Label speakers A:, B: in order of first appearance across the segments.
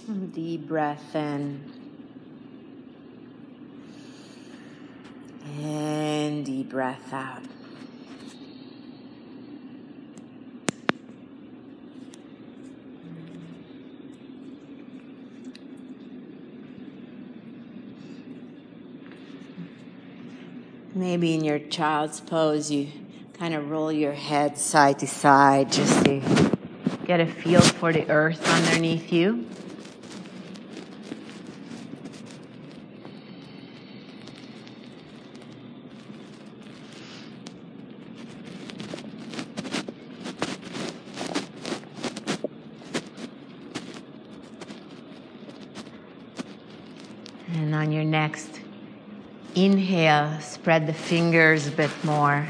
A: Deep breath in. And deep breath out. Maybe in your child's pose, you kind of roll your head side to side just to get a feel for the earth underneath you. And on your next inhale, spread the fingers a bit more.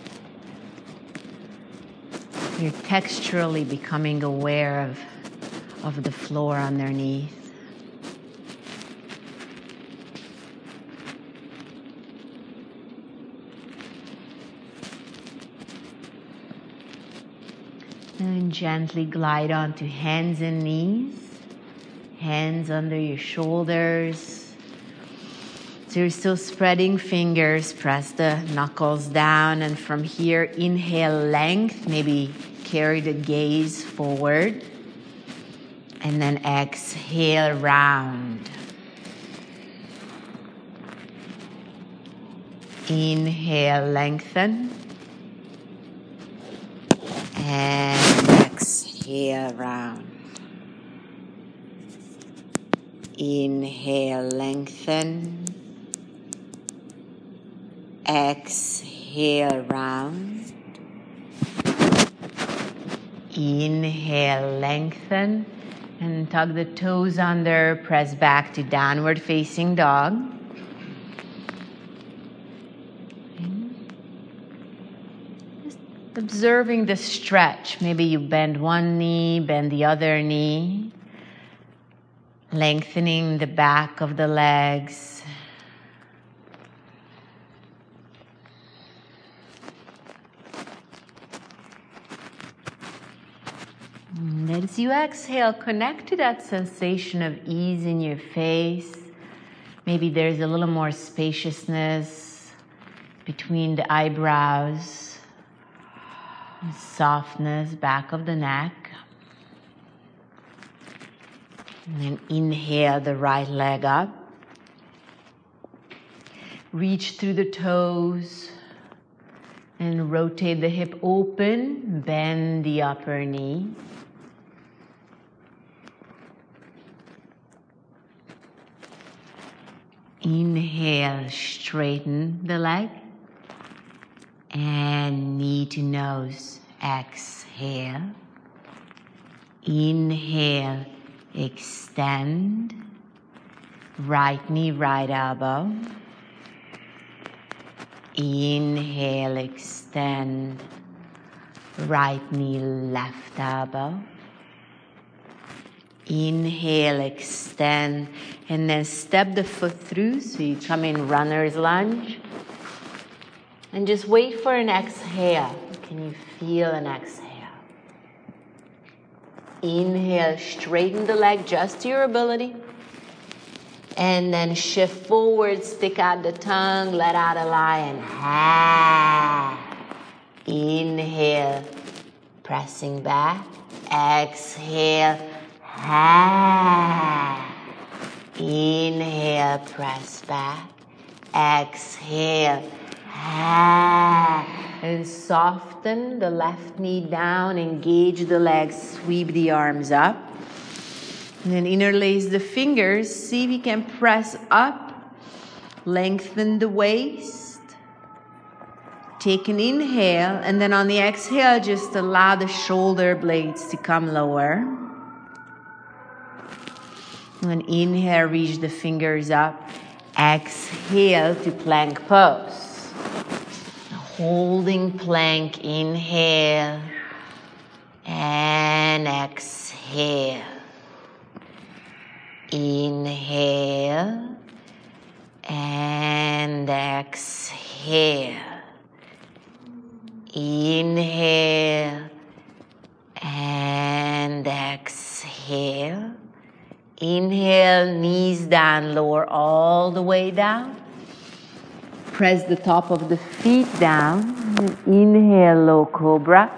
A: You're texturally becoming aware of the floor underneath. And gently glide onto hands and knees. Hands under your shoulders. So you're still spreading fingers. Press the knuckles down. And from here, inhale length. Maybe carry the gaze forward. And then exhale round. Inhale, lengthen. And exhale round. Inhale, lengthen. Exhale, round. Inhale, lengthen. And tug the toes under. Press back to downward facing dog. Just observing the stretch. Maybe you bend one knee, bend the other knee. Lengthening the back of the legs. And as you exhale, connect to that sensation of ease in your face. Maybe there's a little more spaciousness between the eyebrows. And softness, back of the neck. And then inhale the right leg up. Reach through the toes and rotate the hip open. Bend the upper knee. Inhale, straighten the leg. And knee to nose. Exhale. Inhale. Extend, right knee, right elbow. Inhale, extend, right knee, left elbow. Inhale, extend, and then step the foot through so you come in runner's lunge. And just wait for an exhale. Can you feel an exhale? Inhale, straighten the leg just to your ability. And then shift forward, stick out the tongue, let out a lion. Inhale, pressing back. Exhale. Inhale, press back. Exhale. And soften the left knee down, engage the legs, sweep the arms up. And then interlace the fingers, see if you can press up, lengthen the waist. Take an inhale, and then on the exhale, just allow the shoulder blades to come lower. And then inhale, reach the fingers up. Exhale to plank pose. Holding plank, inhale and exhale. Inhale and exhale. Inhale and exhale. Inhale, knees down, lower all the way down. Press the top of the feet down. Inhale, low cobra.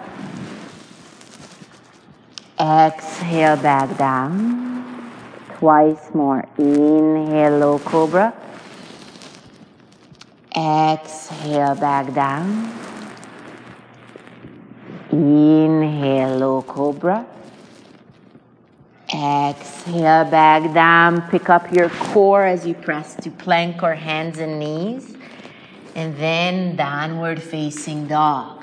A: Exhale, back down. Twice more. Inhale, low cobra. Exhale, back down. Inhale, low cobra. Exhale, back down. Pick up your core as you press to plank or hands and knees. And then downward facing dog.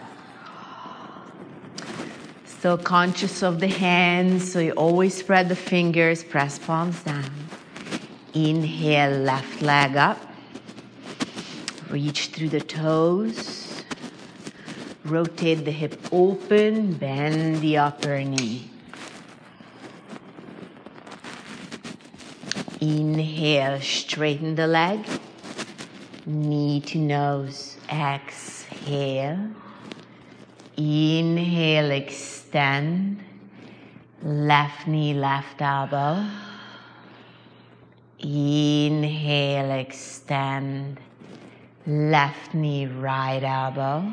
A: Still conscious of the hands, so you always spread the fingers, press palms down. Inhale, left leg up. Reach through the toes. Rotate the hip open, bend the upper knee. Inhale, straighten the leg. Knee to nose. Exhale. Inhale, extend. Left knee, left elbow. Inhale, extend. Left knee, right elbow.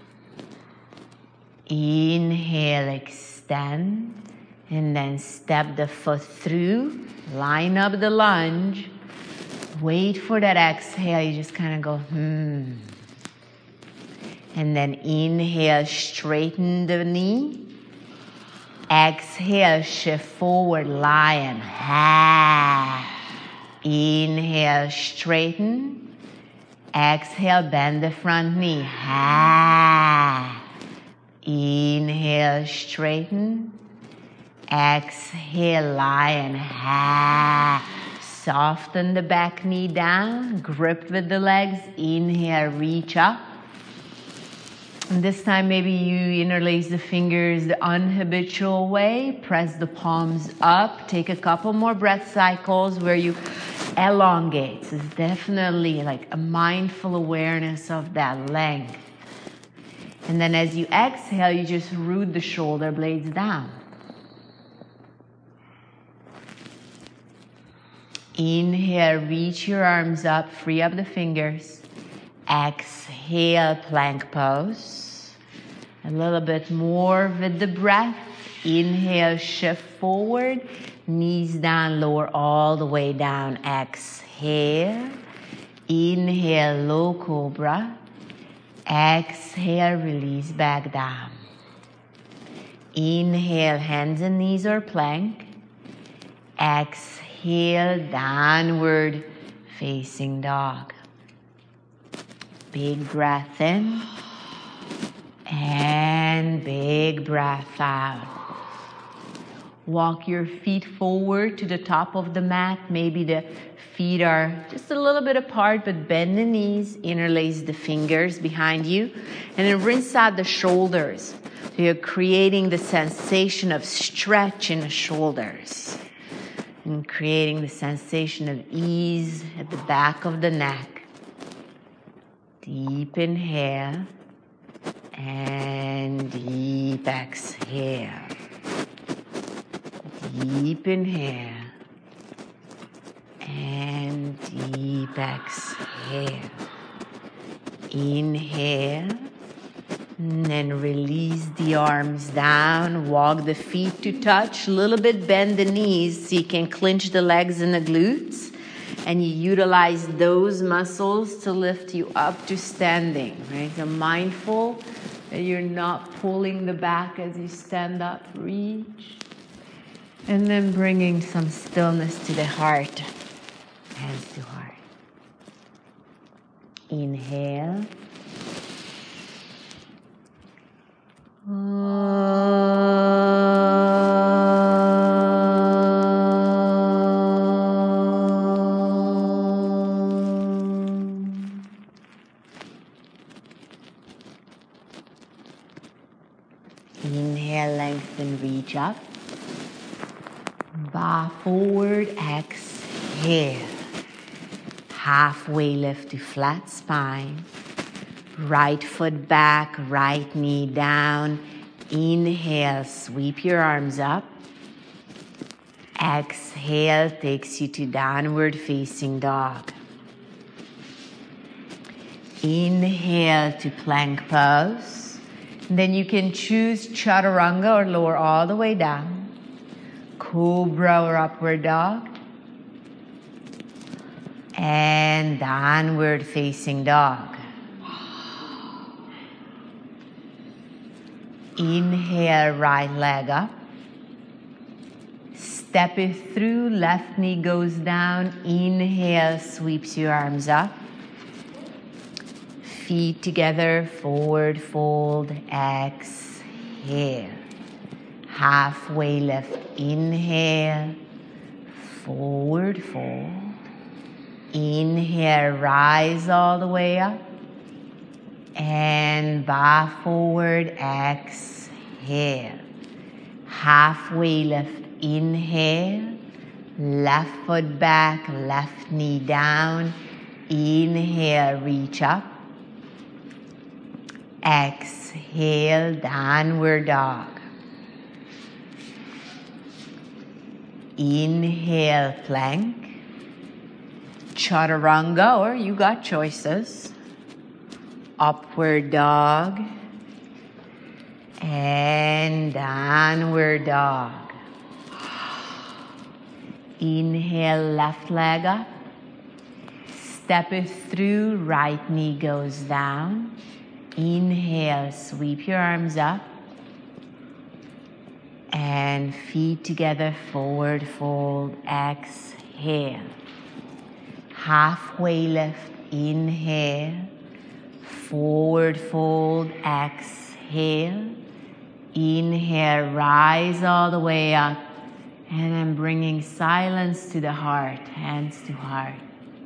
A: Inhale, extend. And then step the foot through. Line up the lunge. Wait for that exhale. You just kind of go, And then inhale, straighten the knee. Exhale, shift forward, lion. Inhale, straighten. Exhale, bend the front knee. Inhale, straighten. Exhale, lion. Soften the back knee down. Grip with the legs. Inhale, reach up. And this time maybe you interlace the fingers the unhabitual way. Press the palms up. Take a couple more breath cycles where you elongate. It's definitely like a mindful awareness of that length. And then as you exhale, you just root the shoulder blades down. Inhale, reach your arms up, free up the fingers. Exhale, plank pose. A little bit more with the breath. Inhale, shift forward. Knees down, lower all the way down. Exhale. Inhale, low cobra. Exhale, release back down. Inhale, hands and knees or plank. Exhale, downward facing dog. Big breath in and big breath out. Walk your feet forward to the top of the mat. Maybe the feet are just a little bit apart, but bend the knees, interlace the fingers behind you, and then rinse out the shoulders. So you're creating the sensation of stretch in the shoulders and creating the sensation of ease at the back of the neck. Deep inhale and deep exhale. Deep inhale and deep exhale. Inhale and then release the arms down. Walk the feet to touch. A little bit bend the knees so you can clinch the legs and the glutes. And you utilize those muscles to lift you up to standing, right? So mindful that you're not pulling the back as you stand up. Reach. And then bringing some stillness to the heart. Hands to heart. Inhale. Inhale, lengthen, reach up. Bow forward, exhale. Halfway lift to flat spine. Right foot back, right knee down. Inhale, sweep your arms up. Exhale takes you to downward facing dog. Inhale to plank pose. Then you can choose chaturanga or lower all the way down. Cobra or upward dog. And downward facing dog. Inhale, right leg up. Step it through, left knee goes down. Inhale, sweeps your arms up. Feet together, forward fold, exhale. Halfway lift, inhale, forward fold. Inhale, rise all the way up. And bow forward, exhale. Halfway lift, inhale. Left foot back, left knee down. Inhale, reach up. Exhale, downward dog. Inhale, plank. Chaturanga, or you got choices. Upward dog. And downward dog. Inhale, left leg up. Step it through, right knee goes down. Inhale, sweep your arms up. And feet together, forward fold, exhale. Halfway lift, inhale. Forward fold, exhale. Inhale, rise all the way up. And then bringing silence to the heart, hands to heart.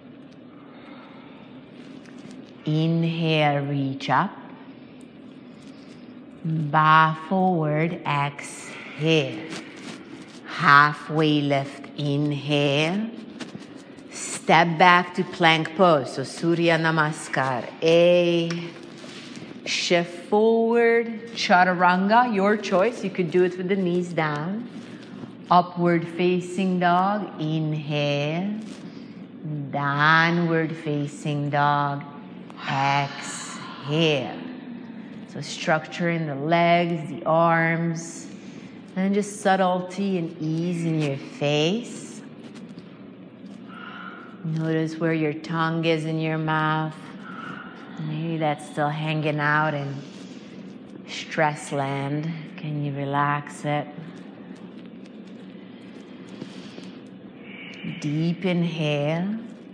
A: Inhale, reach up. Bow forward, exhale. Halfway lift, inhale. Step back to plank pose, so Surya Namaskar. Shift forward, chaturanga, your choice. You could do it with the knees down. Upward facing dog, inhale. Downward facing dog, exhale. So structure in the legs, the arms, and just subtlety and ease in your face. Notice where your tongue is in your mouth. Maybe that's still hanging out in stress land. Can you relax it? Deep inhale,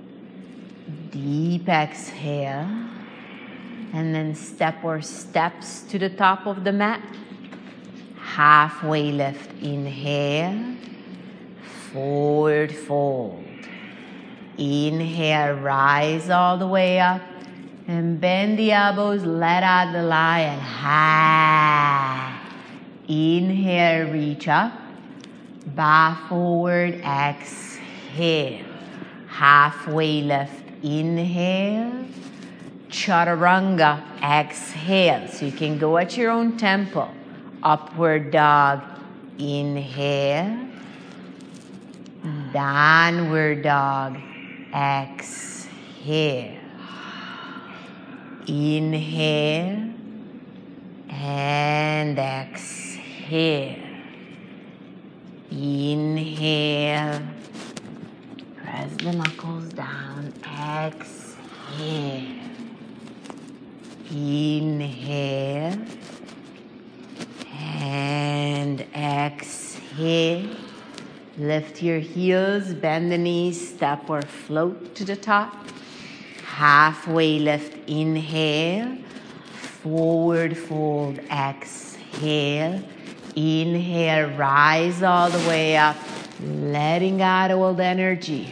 A: deep exhale, and then step or steps to the top of the mat. Halfway lift, inhale, forward fold. Inhale, rise all the way up, and bend the elbows, let out the lion. Inhale, reach up, bow forward, exhale. Halfway lift, inhale. Chaturanga, exhale. So you can go at your own tempo. Upward dog, inhale. Downward dog, exhale. Inhale and exhale. Inhale. Press the knuckles down. Exhale. Inhale and exhale. Lift your heels, bend the knees, step or float to the top. Halfway lift, inhale. Forward fold, exhale. Inhale, rise all the way up, letting out old energy.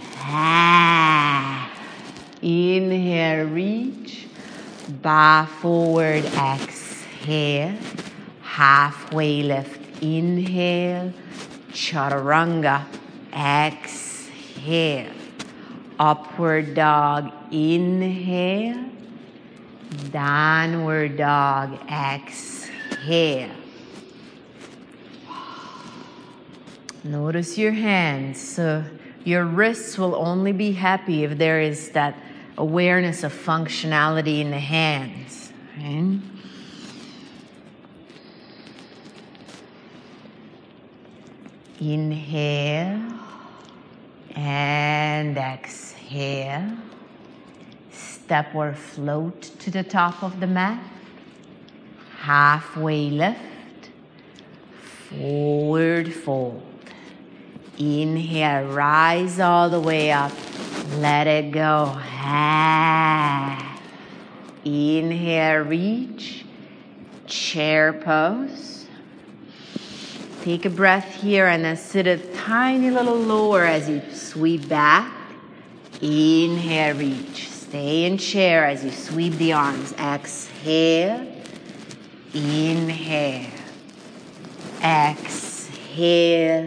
A: Inhale, reach. Bow forward, exhale. Halfway lift, inhale. Chaturanga, exhale. Upward dog, inhale. Downward dog, exhale. Notice your hands. So your wrists will only be happy if there is that awareness of functionality in the hands. Right? Inhale and exhale. Step or float to the top of the mat. Halfway lift. Forward fold. Inhale, rise all the way up. Let it go. Half. Inhale, reach. Chair pose. Take a breath here and then sit a tiny little lower as you sweep back. Inhale, reach. Stay in chair as you sweep the arms. Exhale. Inhale. Exhale.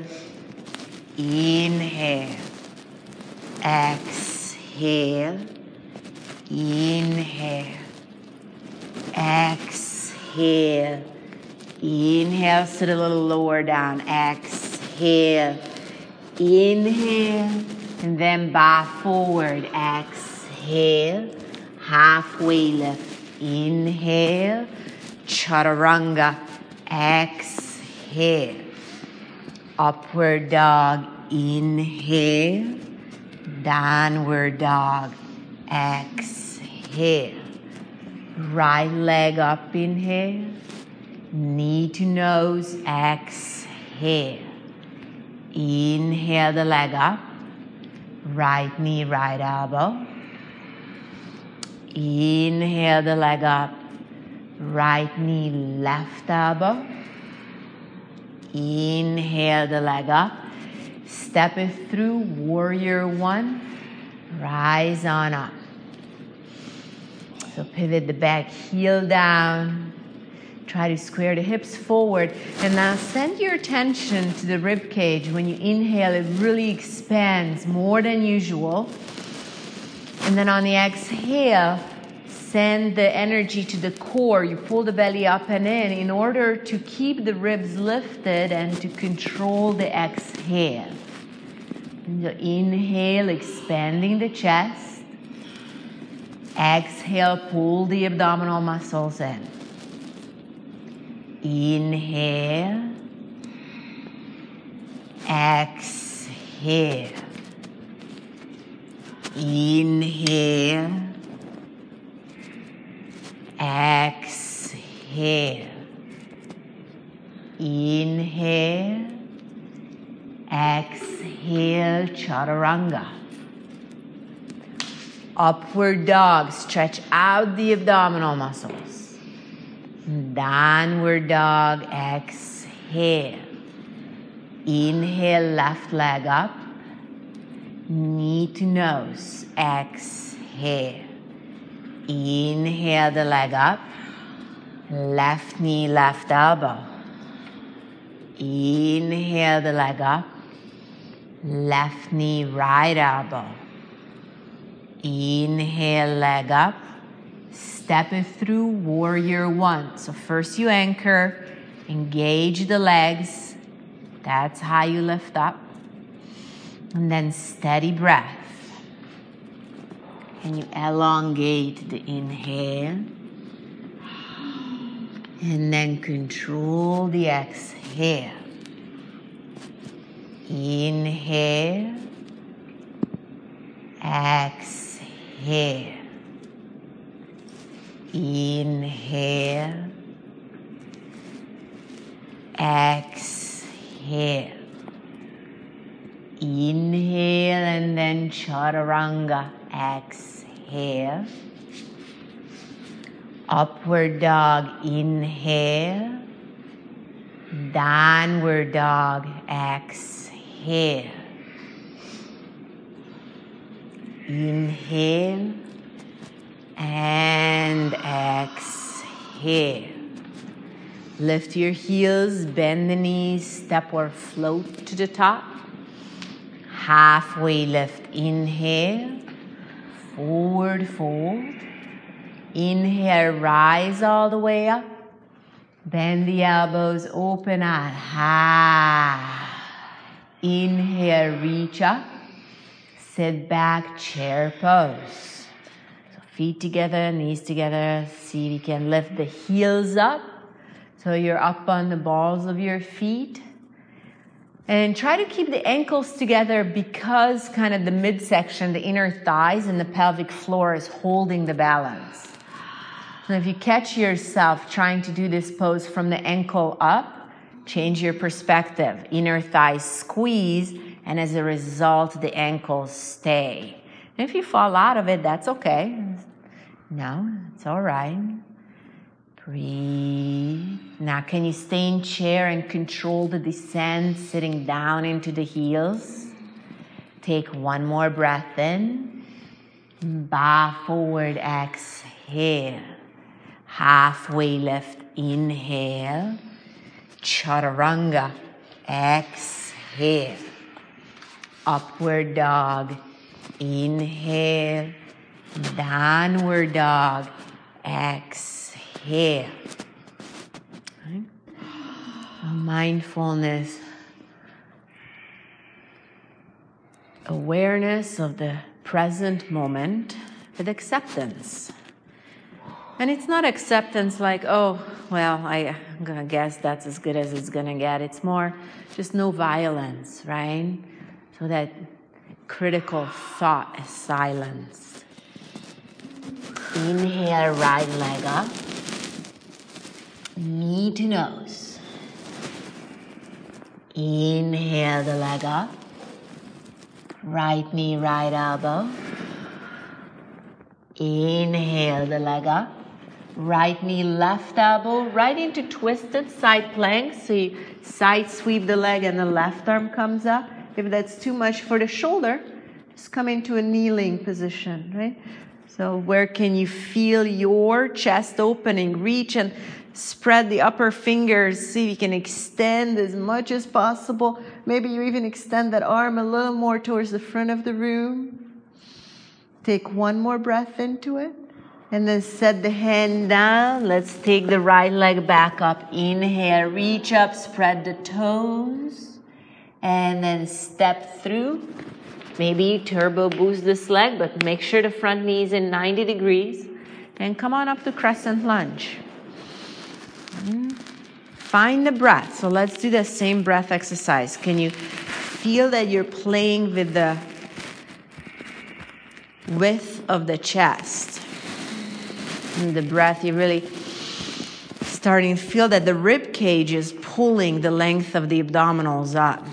A: Inhale. Exhale. Inhale. Exhale. Inhale, sit a little lower down. Exhale. Inhale. And then bow forward. Exhale. Halfway lift. Inhale. Chaturanga. Exhale. Upward dog. Inhale. Downward dog. Exhale. Right leg up. Inhale. Knee to nose. Exhale. Inhale the leg up. Right knee, right elbow. Inhale the leg up. Right knee, left elbow. Inhale the leg up. Step it through, warrior one. Rise on up. So pivot the back heel down. Try to square the hips forward. And now send your attention to the rib cage. When you inhale, it really expands more than usual. And then on the exhale, send the energy to the core. You pull the belly up and in order to keep the ribs lifted and to control the exhale. And so inhale, expanding the chest. Exhale, pull the abdominal muscles in. Inhale. Exhale. Inhale. Exhale. Inhale. Exhale, chaturanga. Upward dog, stretch out the abdominal muscles. Downward dog, exhale. Inhale, left leg up. Knee to nose, exhale. Inhale the leg up. Left knee, left elbow. Inhale the leg up. Left knee, right elbow. Inhale, leg up. Step it through, warrior one. So first you anchor, engage the legs. That's how you lift up. And then steady breath. And you elongate the inhale. And then control the exhale. Inhale. Exhale. Inhale. Exhale. Inhale and then chaturanga. Exhale. Upward dog. Inhale. Downward dog. Exhale. Inhale and exhale. Lift your heels, bend the knees, step or float to the top. Halfway lift, inhale, forward fold. Inhale, rise all the way up. Bend the elbows, open out, Inhale, reach up. Sit back, chair pose. So feet together, knees together. See if you can lift the heels up. So you're up on the balls of your feet. And try to keep the ankles together because kind of the midsection, the inner thighs and the pelvic floor is holding the balance. So if you catch yourself trying to do this pose from the ankle up, change your perspective. Inner thighs squeeze, and as a result, the ankles stay. And if you fall out of it, that's okay. No, it's all right. Breathe. Now, can you stay in chair and control the descent, sitting down into the heels? Take one more breath in. Bow forward, exhale. Halfway lift, inhale. Chaturanga, exhale. Upward dog, inhale. Downward dog, exhale. Right? Mindfulness, awareness of the present moment with acceptance. And it's not acceptance like, oh, well, I'm going to guess that's as good as it's going to get. It's more just no violence, right? So that critical thought is silenced. Inhale, right leg up. Knee to nose. Inhale the leg up. Right knee, right elbow. Inhale the leg up. Right knee, left elbow, right into twisted side plank. So you side sweep the leg and the left arm comes up. If that's too much for the shoulder, just come into a kneeling position, right? So where can you feel your chest opening? Reach and spread the upper fingers. See if you can extend as much as possible. Maybe you even extend that arm a little more towards the front of the room. Take one more breath into it. And then set the hand down. Let's take the right leg back up. Inhale, reach up, spread the toes. And then step through. Maybe turbo boost this leg, but make sure the front knee is in 90 degrees. And come on up to crescent lunge. Find the breath. So let's do the same breath exercise. Can you feel that you're playing with the width of the chest? And the breath, you're really starting to feel that the rib cage is pulling the length of the abdominals up.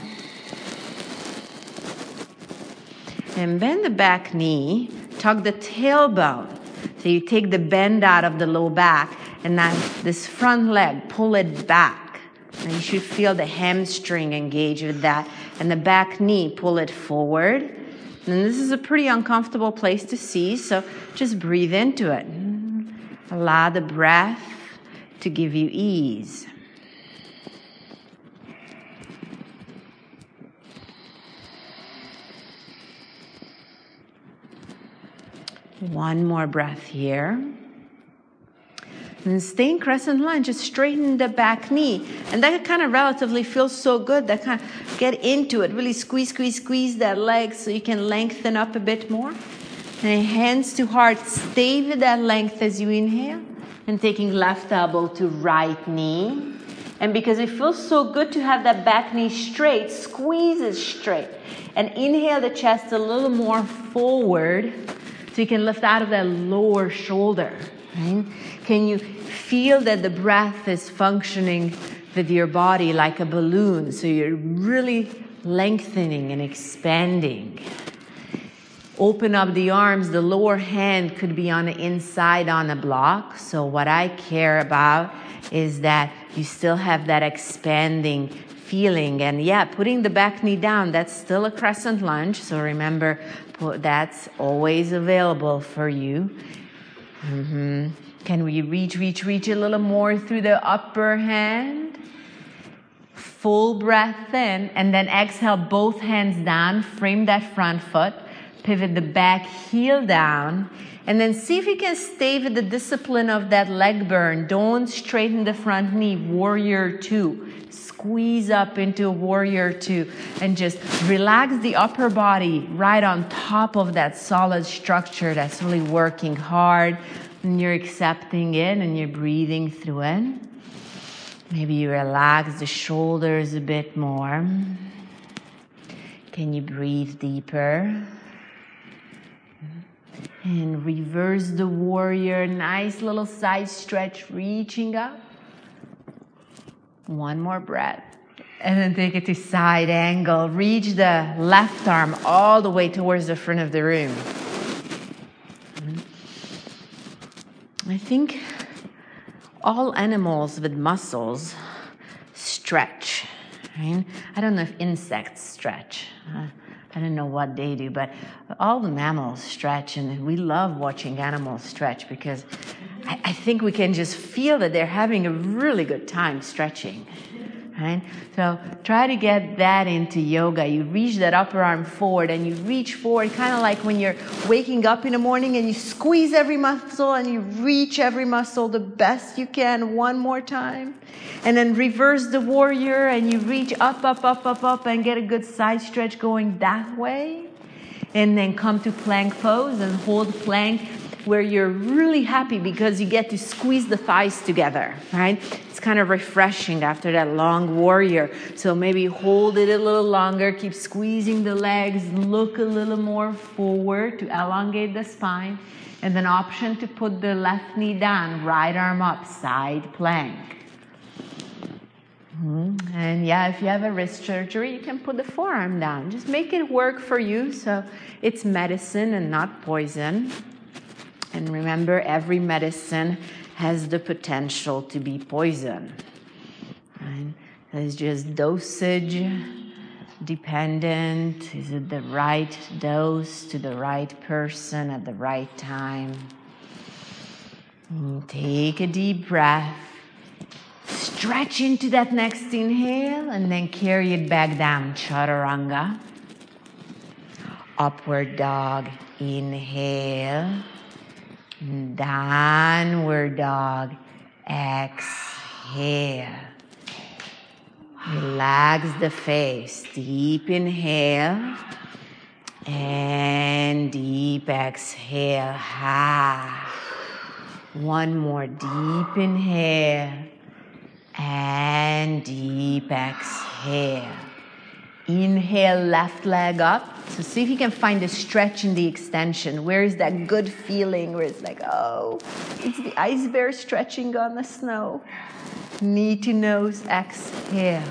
A: And bend the back knee, tuck the tailbone. So you take the bend out of the low back, and now this front leg, pull it back. And you should feel the hamstring engage with that. And the back knee, pull it forward. And this is a pretty uncomfortable place to see, so just breathe into it. Allow the breath to give you ease. One more breath here. And stay in crescent lunge, just straighten the back knee. And that kind of relatively feels so good. That kind of get into it. Really squeeze, squeeze, squeeze that leg so you can lengthen up a bit more. And hands to heart, stay with that length as you inhale. And taking left elbow to right knee. And because it feels so good to have that back knee straight, squeeze it straight. And inhale the chest a little more forward so you can lift out of that lower shoulder. Right? Can you feel that the breath is functioning with your body like a balloon? So you're really lengthening and expanding. Open up the arms. The lower hand could be on the inside on a block. So what I care about is that you still have that expanding feeling. And yeah, putting the back knee down, that's still a crescent lunge. So remember, that's always available for you. Can we reach a little more through the upper hand? Full breath in, and then exhale both hands down. Frame that front foot. Pivot the back heel down. And then see if you can stay with the discipline of that leg burn. Don't straighten the front knee. Warrior two. Squeeze up into warrior two. And just relax the upper body right on top of that solid structure that's really working hard. And you're accepting it and you're breathing through it. Maybe you relax the shoulders a bit more. Can you breathe deeper? And reverse the warrior. Nice little side stretch, reaching up. One more breath. And then take it to side angle. Reach the left arm all the way towards the front of the room. I think all animals with muscles stretch. Right? I don't know if insects stretch. I don't know what they do, but all the mammals stretch, and we love watching animals stretch because I think we can just feel that they're having a really good time stretching. Right? So try to get that into yoga. You reach that upper arm forward and you reach forward, kind of like when you're waking up in the morning and you squeeze every muscle and you reach every muscle the best you can. One more time. And then reverse the warrior and you reach up, up, up, up, up and get a good side stretch going that way. And then come to plank pose and hold plank where you're really happy because you get to squeeze the thighs together, right? It's kind of refreshing after that long warrior. So maybe hold it a little longer, keep squeezing the legs, look a little more forward to elongate the spine, and then option to put the left knee down, right arm up, side plank. And yeah, if you have a wrist surgery, you can put the forearm down. Just make it work for you so it's medicine and not poison. And remember, every medicine has the potential to be poison. Right? It's just dosage dependent. Is it the right dose to the right person at the right time? And take a deep breath. Stretch into that next inhale and then carry it back down. Chaturanga. Upward dog. Inhale. Downward dog. Exhale. Relax the face. Deep inhale. And deep exhale. One more deep inhale. And deep exhale. Inhale, left leg up. So see if you can find a stretch in the extension. Where is that good feeling where it's like, oh, it's the ice bear stretching on the snow. Knee to nose, exhale.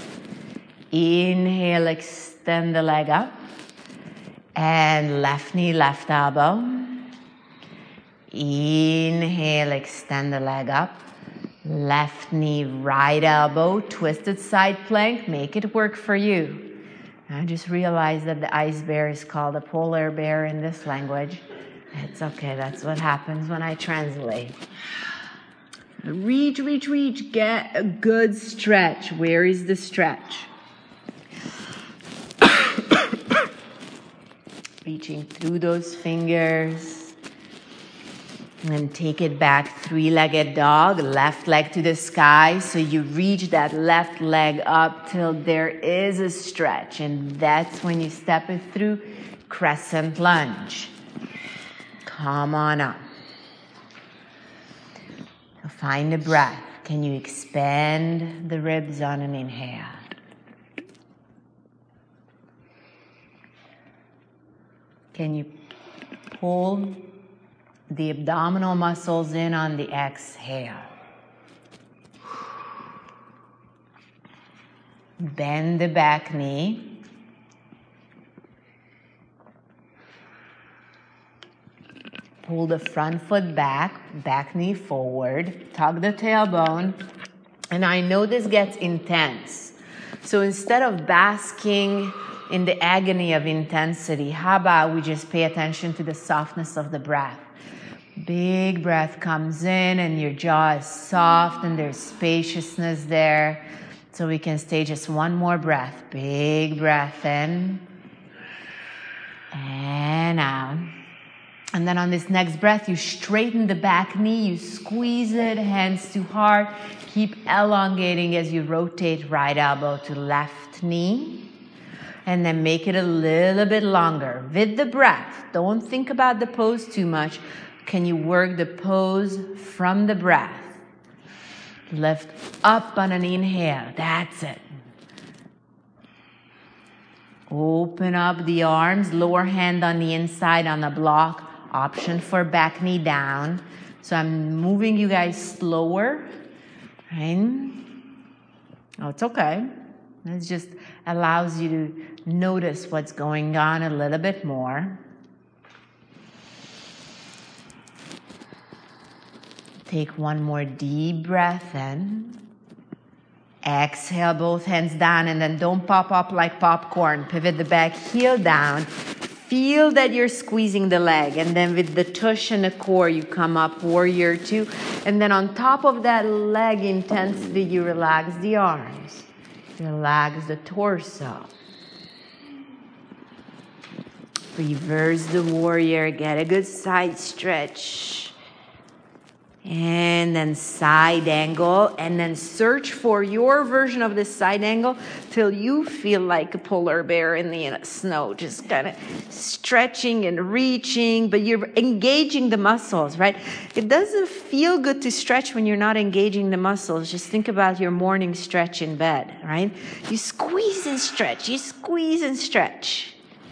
A: Inhale, extend the leg up. And left knee, left elbow. Inhale, extend the leg up. Left knee, right elbow, twisted side plank. Make it work for you. I just realized that the ice bear is called a polar bear in this language. It's okay. That's what happens when I translate. Reach, reach, reach. Get a good stretch. Where is the stretch? Reaching through those fingers. And take it back, three-legged dog, left leg to the sky. So you reach that left leg up till there is a stretch. And that's when you step it through crescent lunge. Come on up. So find the breath. Can you expand the ribs on an inhale? Can you pull the abdominal muscles in on the exhale? Bend the back knee. Pull the front foot back, back knee forward. Tuck the tailbone. And I know this gets intense. So instead of basking in the agony of intensity, how about we just pay attention to the softness of the breath? Big breath comes in and your jaw is soft and there's spaciousness there. So we can stay just one more breath. Big breath in. And And then on this next breath, you straighten the back knee, you squeeze it, hands to heart. Keep elongating as you rotate right elbow to left knee. And then make it a little bit longer with the breath. Don't think about the pose too much. Can you work the pose from the breath? Lift up on an inhale. That's it. Open up the arms, lower hand on the inside on the block. Option for back knee down. So I'm moving you guys slower. Right? Oh, it's okay. It just allows you to notice what's going on a little bit more. Take one more deep breath in. Exhale, both hands down, and then don't pop up like popcorn. Pivot the back heel down. Feel that you're squeezing the leg, and then with the tush and the core, you come up, warrior two. And then on top of that leg intensity, you relax the arms. Relax the torso. Reverse the warrior, get a good side stretch. And then side angle, and then search for your version of this side angle till you feel like a polar bear in the snow, just kind of stretching and reaching, but you're engaging the muscles, right? It doesn't feel good to stretch when you're not engaging the muscles. Just think about your morning stretch in bed, right? You squeeze and stretch, you squeeze and stretch.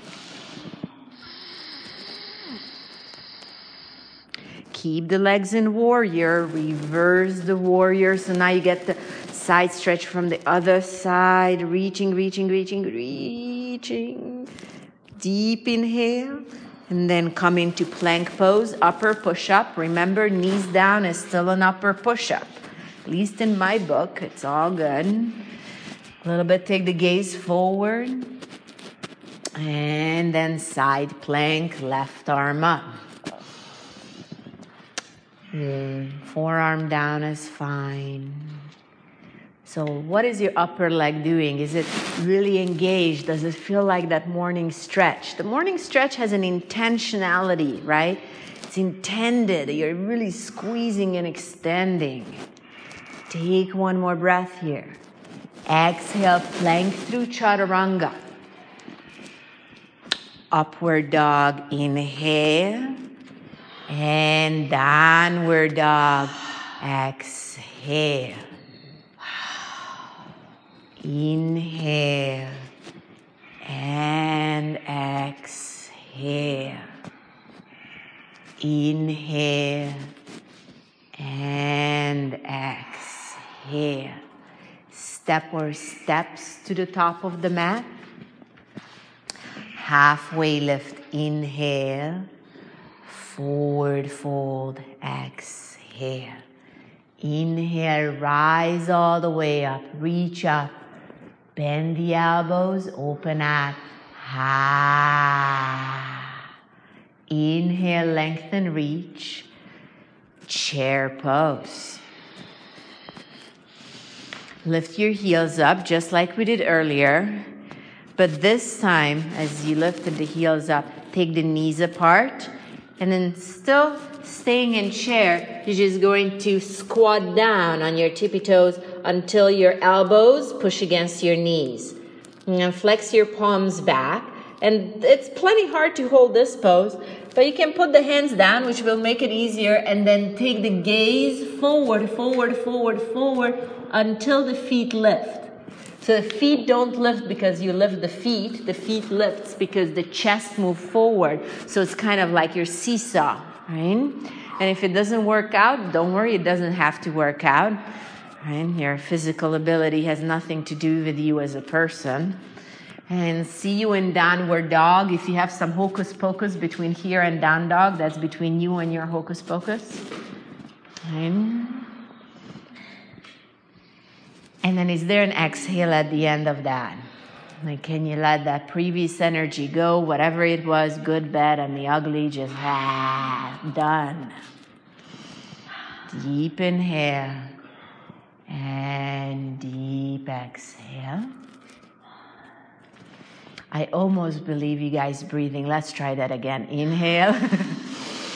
A: Keep the legs in warrior, reverse the warrior. So now you get the side stretch from the other side, reaching, reaching, reaching, reaching. Deep inhale, and then come into plank pose, upper push-up. Remember, knees down is still an upper push-up. At least in my book, it's all good. A little bit, take the gaze forward. And then side plank, left arm up. Forearm down is fine. So what is your upper leg doing? Is it really engaged? Does it feel like that morning stretch? The morning stretch has an intentionality, right? It's intended. You're really squeezing and extending. Take one more breath here. Exhale, plank through chaturanga. Upward dog, inhale. And downward dog, exhale. Inhale and exhale. Inhale and exhale. Step or steps to the top of the mat. Halfway lift, inhale. Forward fold, exhale. Inhale, rise all the way up, reach up. Bend the elbows, open up. Inhale, lengthen, reach. Chair pose. Lift your heels up just like we did earlier. But this time, as you lifted the heels up, take the knees apart. And then still staying in chair, you're just going to squat down on your tippy toes until your elbows push against your knees. And flex your palms back. And it's plenty hard to hold this pose, but you can put the hands down, which will make it easier, and then take the gaze forward, forward, forward, forward until the feet lift. So the feet don't lift because you lift the feet lifts because the chest moves forward. So it's kind of like your seesaw, right? And if it doesn't work out, don't worry, it doesn't have to work out, right? Your physical ability has nothing to do with you as a person. And see you in downward dog. If you have some hocus pocus between here and down dog, that's between you and your hocus pocus. Right? And then is there an exhale at the end of that? Like, can you let that previous energy go, whatever it was, good, bad, and the ugly, just done. Deep inhale and deep exhale. I almost believe you guys breathing. Let's try that again. Inhale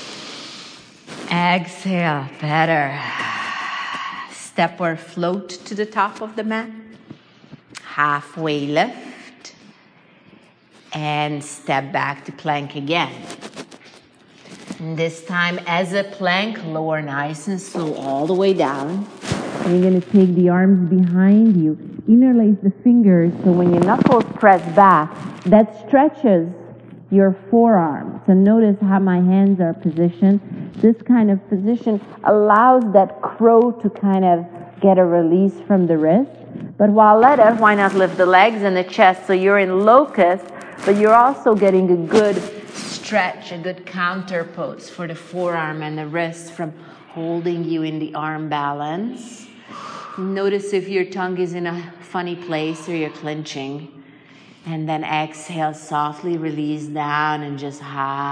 A: Exhale, better. Step or float to the top of the mat. Halfway lift. And step back to plank again. And this time as a plank, lower nice and slow all the way down. And you're going to take the arms behind you. Interlace the fingers so when your knuckles press back, that stretches your forearm. So notice how my hands are positioned. This kind of position allows that crow to kind of get a release from the wrist. But while at it, why not lift the legs and the chest so you're in locust, but you're also getting a good stretch, a good counter pose for the forearm and the wrist from holding you in the arm balance. Notice if your tongue is in a funny place or you're clenching. And then exhale, softly release down and just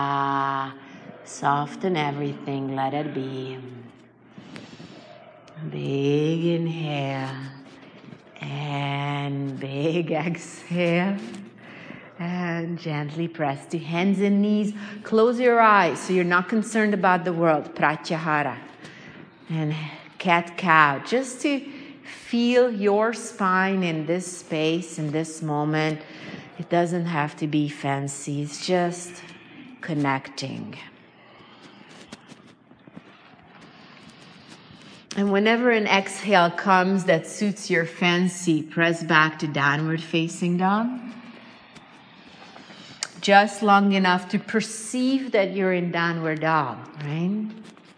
A: soften everything, let it be. Big inhale and big exhale. And gently press to hands and knees. Close your eyes so you're not concerned about the world. Pratyahara. And cat-cow. Just to feel your spine in this space, in this moment. It doesn't have to be fancy. It's just connecting. And whenever an exhale comes that suits your fancy, press back to downward facing dog. Just long enough to perceive that you're in downward dog, right?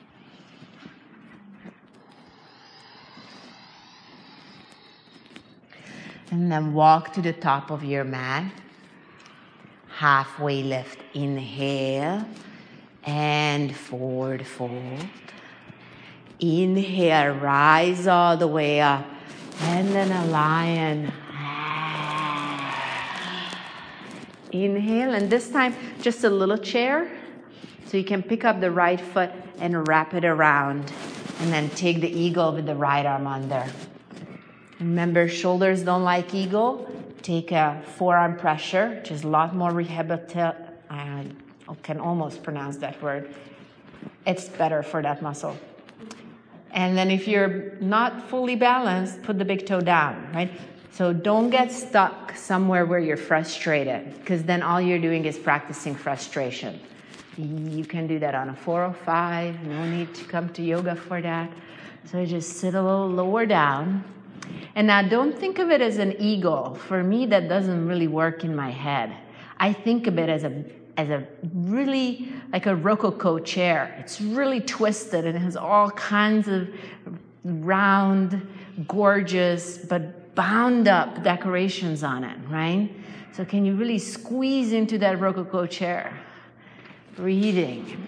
A: And then walk to the top of your mat. Halfway lift, inhale. And forward fold. Inhale, rise all the way up. And then a lion. Inhale, and this time just a little chair. So you can pick up the right foot and wrap it around. And then take the eagle with the right arm under. Remember, shoulders don't like eagle. Take a forearm pressure, which is a lot more rehabilitative. I can almost pronounce that word. It's better for that muscle. And then if you're not fully balanced, put the big toe down, right? So don't get stuck somewhere where you're frustrated, because then all you're doing is practicing frustration. You can do that on a 405. No need to come to yoga for that. So just sit a little lower down. And now don't think of it as an eagle. For me, that doesn't really work in my head. I think of it as a really like a Rococo chair. It's really twisted and it has all kinds of round, gorgeous, but bound up decorations on it, right? So can you really squeeze into that Rococo chair? Breathing.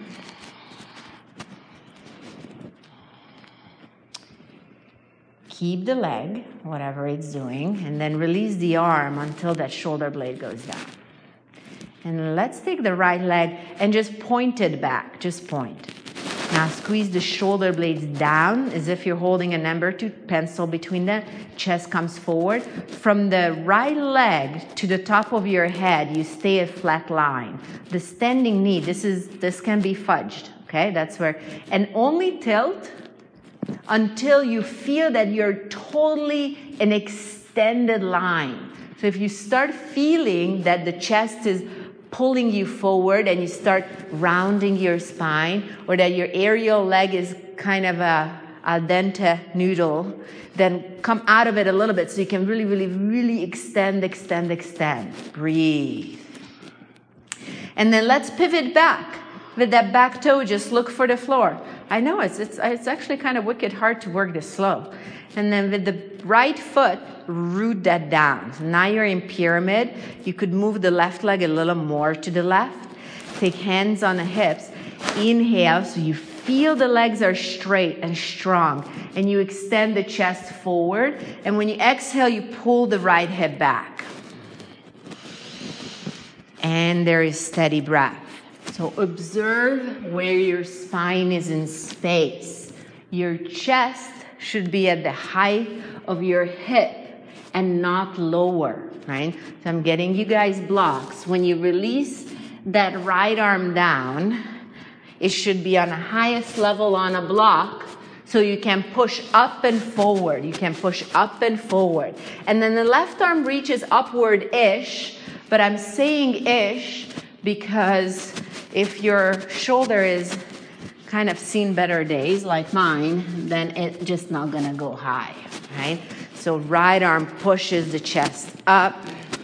A: Keep the leg, whatever it's doing, and then release the arm until that shoulder blade goes down. And let's take the right leg and just point it back, just point. Now squeeze the shoulder blades down as if you're holding a number 2 pencil between them. Chest comes forward. From the right leg to the top of your head, you stay a flat line. The standing knee, this can be fudged, okay? That's where, and only tilt until you feel that you're totally an extended line. So if you start feeling that the chest is pulling you forward and you start rounding your spine, or that your aerial leg is kind of a al dente noodle, then come out of it a little bit so you can really, really, really extend. Breathe. And then let's pivot back. With that back toe, just look for the floor. I know it's actually kind of wicked hard to work this slow. And then with the right foot, root that down. So now you're in pyramid. You could move the left leg a little more to the left. Take hands on the hips. Inhale, so you feel the legs are straight and strong. And you extend the chest forward. And when you exhale, you pull the right hip back. And there is steady breath. So observe where your spine is in space. Your chest should be at the height of your hip and not lower, right? So I'm getting you guys blocks. When you release that right arm down, it should be on the highest level on a block, so you can push up and forward. You can push up and forward. And then the left arm reaches upward-ish, but I'm saying ish because if your shoulder is kind of seen better days like mine, then it's just not gonna go high, right? So right arm pushes the chest up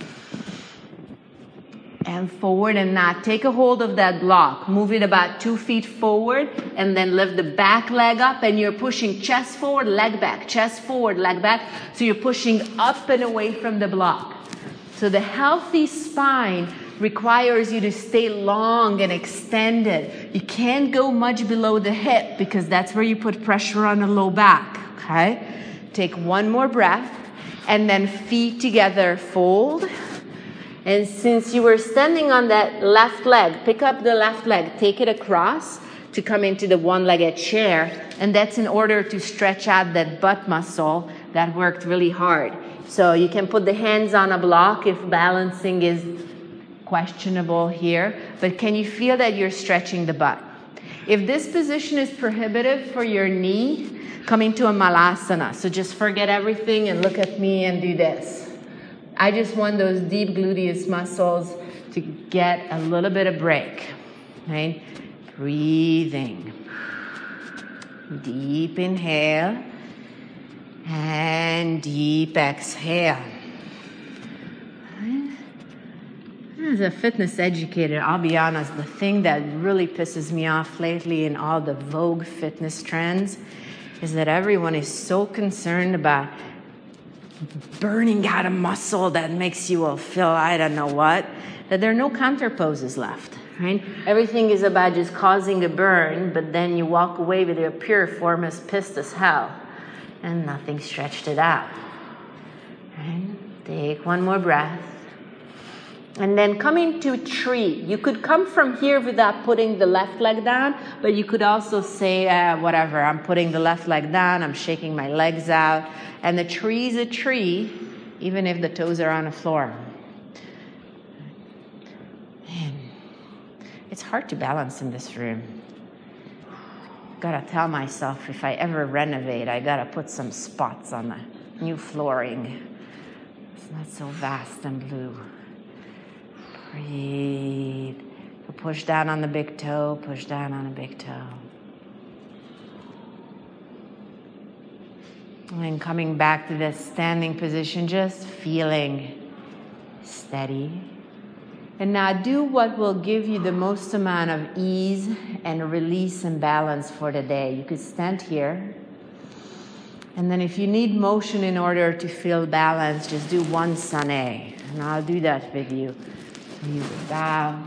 A: and forward, and now take a hold of that block. Move it about 2 feet forward, and then lift the back leg up, and you're pushing chest forward, leg back, chest forward, leg back. So you're pushing up and away from the block. So the healthy spine requires you to stay long and extended. You can't go much below the hip because that's where you put pressure on the low back, okay? Take one more breath, and then feet together, fold. And since you were standing on that left leg, pick up the left leg, take it across to come into the one-legged chair. And that's in order to stretch out that butt muscle that worked really hard. So you can put the hands on a block if balancing is questionable here. But can you feel that you're stretching the butt? If this position is prohibitive for your knee, come into a malasana. So just forget everything and look at me and do this. I just want those deep gluteus muscles to get a little bit of break, right? Breathing. Deep inhale and deep exhale. As a fitness educator, I'll be honest, the thing that really pisses me off lately in all the Vogue fitness trends is that everyone is so concerned about burning out a muscle that makes you feel I don't know what, that there are no counter poses left, right? Everything is about just causing a burn, but then you walk away with your piriform as pissed as hell, and nothing stretched it out, right? Take one more breath. And then come into tree. You could come from here without putting the left leg down, but you could also say, whatever, I'm putting the left leg down, I'm shaking my legs out. And the tree is a tree, even if the toes are on the floor. Man, it's hard to balance in this room. Gotta tell myself if I ever renovate, I gotta put some spots on the new flooring. It's not so vast and blue. Breathe. Push down on the big toe, push down on the big toe. And then coming back to this standing position, just feeling steady. And now do what will give you the most amount of ease and release and balance for the day. You could stand here. And then if you need motion in order to feel balance, just do one sane. And I'll do that with you. You bow.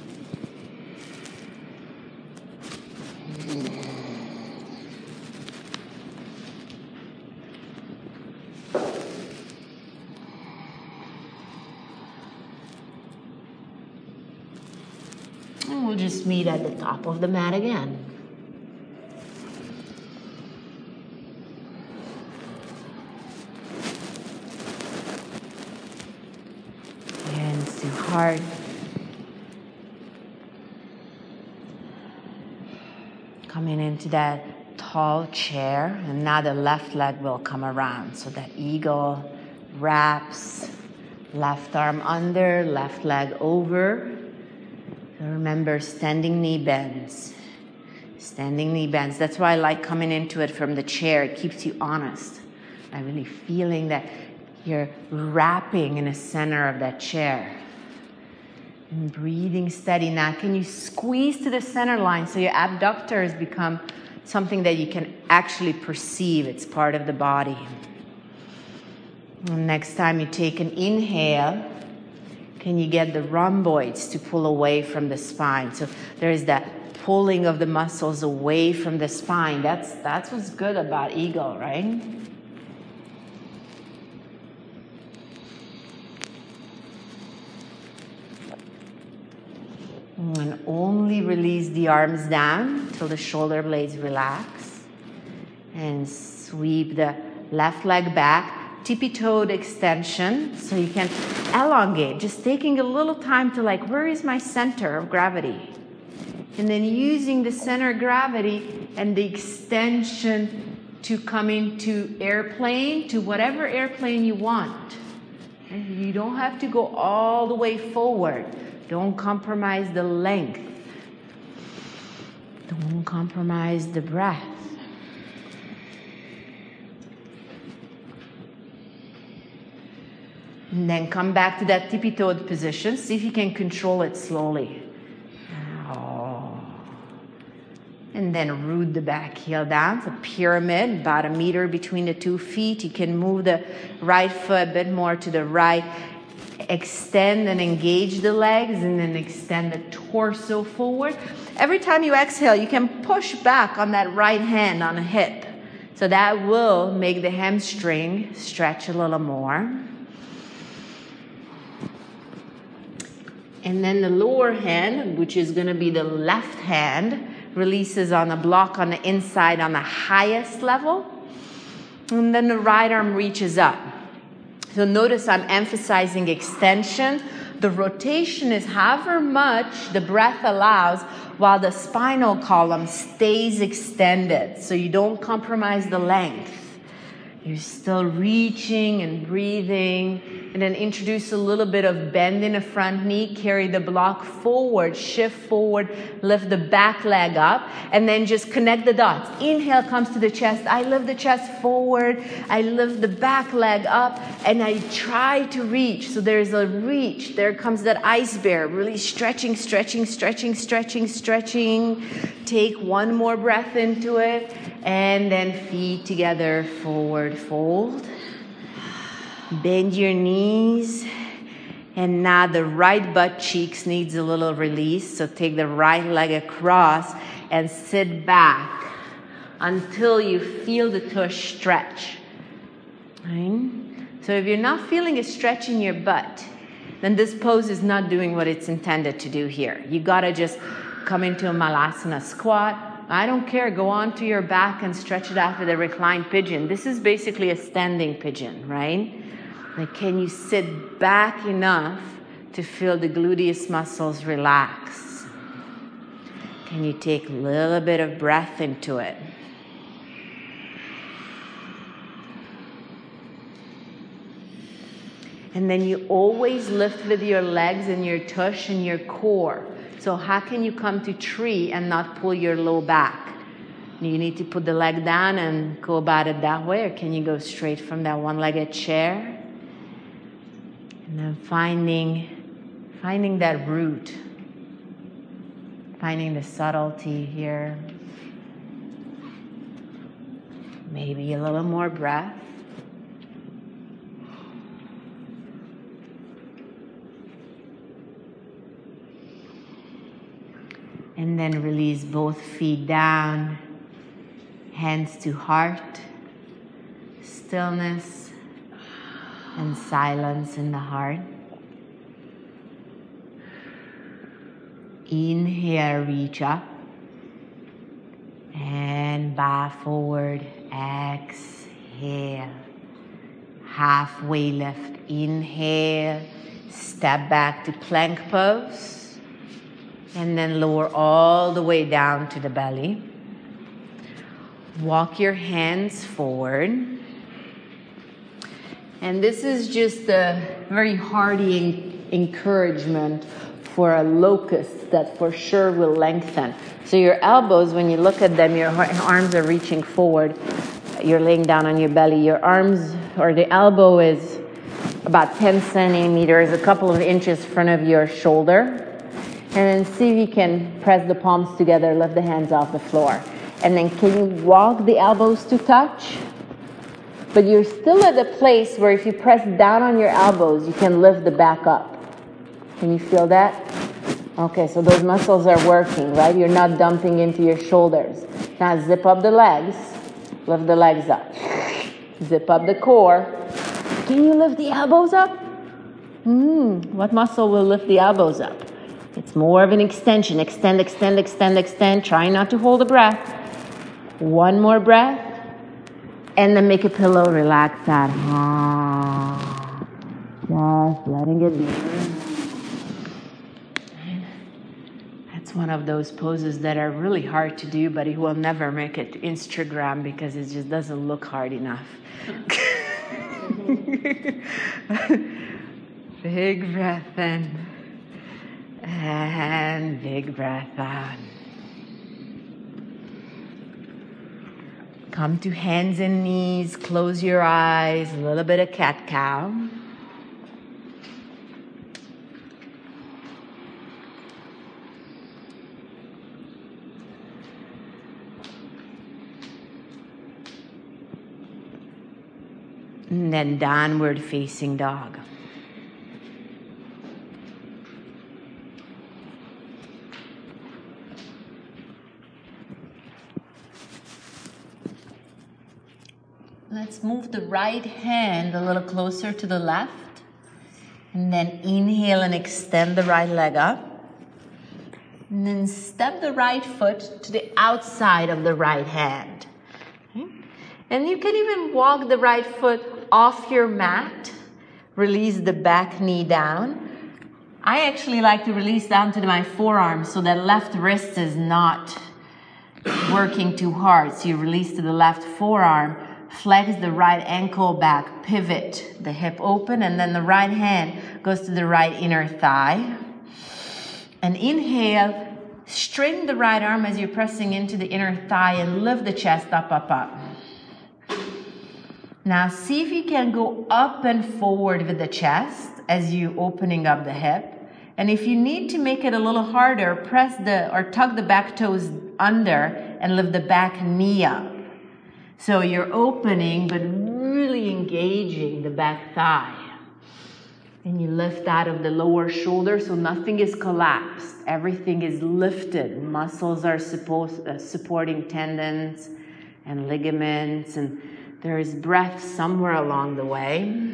A: And we'll just meet at the top of the mat again. Hands to heart. Coming into that tall chair, and now the left leg will come around. So that eagle wraps, left arm under, left leg over. Remember, standing knee bends. Standing knee bends. That's why I like coming into it from the chair. It keeps you honest. I'm really feeling that you're wrapping in the center of that chair. And breathing steady. Now, can you squeeze to the center line so your abductors become something that you can actually perceive? It's part of the body. And next time you take an inhale, can you get the rhomboids to pull away from the spine? So there is that pulling of the muscles away from the spine. That's what's good about eagle, right? And only release the arms down till the shoulder blades relax. And sweep the left leg back. Tippy-toed extension, so you can elongate, just taking a little time to where is my center of gravity? And then using the center of gravity and the extension to come into airplane, to whatever airplane you want. And you don't have to go all the way forward. Don't compromise the length. Don't compromise the breath. And then come back to that tippy-toed position. See if you can control it slowly. And then root the back heel down. It's a pyramid, about 1 meter between the 2 feet. You can move the right foot a bit more to the right. Extend and engage the legs, and then extend the torso forward. Every time you exhale, you can push back on that right hand on the hip. So that will make the hamstring stretch a little more. And then the lower hand, which is going to be the left hand, releases on a block on the inside on the highest level. And then the right arm reaches up. So notice I'm emphasizing extension. The rotation is however much the breath allows while the spinal column stays extended. So you don't compromise the length. You're still reaching and breathing. And then introduce a little bit of bend in the front knee. Carry the block forward, shift forward, lift the back leg up. And then just connect the dots. Inhale comes to the chest. I lift the chest forward. I lift the back leg up. And I try to reach. So there's a reach. There comes that ice bear. Really stretching, stretching, stretching, stretching, stretching. Take one more breath into it. And then feet together, forward fold. Bend your knees. And now the right butt cheeks needs a little release. So take the right leg across and sit back until you feel the tush stretch. Right? So if you're not feeling a stretch in your butt, then this pose is not doing what it's intended to do here. You gotta just come into a Malasana squat. I don't care, go on to your back and stretch it out with a reclined pigeon. This is basically a standing pigeon, right? Like, can you sit back enough to feel the gluteus muscles relax? Can you take a little bit of breath into it? And then you always lift with your legs and your tush and your core. So how can you come to tree and not pull your low back? You need to put the leg down and go about it that way, or can you go straight from that one-legged chair? And then finding that root, finding the subtlety here. Maybe a little more breath. And then release both feet down, hands to heart, stillness and silence in the heart. Inhale, reach up and bow forward. Exhale, halfway lift. Inhale, step back to plank pose. And then lower all the way down to the belly. Walk your hands forward. And this is just a very hearty encouragement for a locust that for sure will lengthen. So your elbows, when you look at them, your arms are reaching forward. You're laying down on your belly. Your arms, or the elbow is about 10 centimeters, a couple of inches in front of your shoulder. And then see if you can press the palms together, lift the hands off the floor. And then can you walk the elbows to touch? But you're still at a place where if you press down on your elbows, you can lift the back up. Can you feel that? Okay, so those muscles are working, right? You're not dumping into your shoulders. Now zip up the legs, lift the legs up. Zip up the core. Can you lift the elbows up? What muscle will lift the elbows up? It's more of an extension. Extend, extend, extend, extend. Try not to hold the breath. One more breath. And then make a pillow. Relax that. Just letting it be. That's one of those poses that are really hard to do, but it will never make it to Instagram because it just doesn't look hard enough. Big breath in and big breath out. Come to hands and knees, close your eyes, a little bit of cat-cow. And then downward facing dog. Let's move the right hand a little closer to the left. And then inhale and extend the right leg up. And then step the right foot to the outside of the right hand. Okay? And you can even walk the right foot off your mat. Release the back knee down. I actually like to release down to my forearm so that left wrist is not working too hard. So you release to the left forearm, flex the right ankle back, pivot the hip open, and then the right hand goes to the right inner thigh. And inhale, straighten the right arm as you're pressing into the inner thigh and lift the chest up, up, up. Now see if you can go up and forward with the chest as you opening up the hip. And if you need to make it a little harder, press or tuck the back toes under and lift the back knee up. So you're opening but really engaging the back thigh. And you lift out of the lower shoulder so nothing is collapsed. Everything is lifted. Muscles are supporting tendons and ligaments, and there is breath somewhere along the way.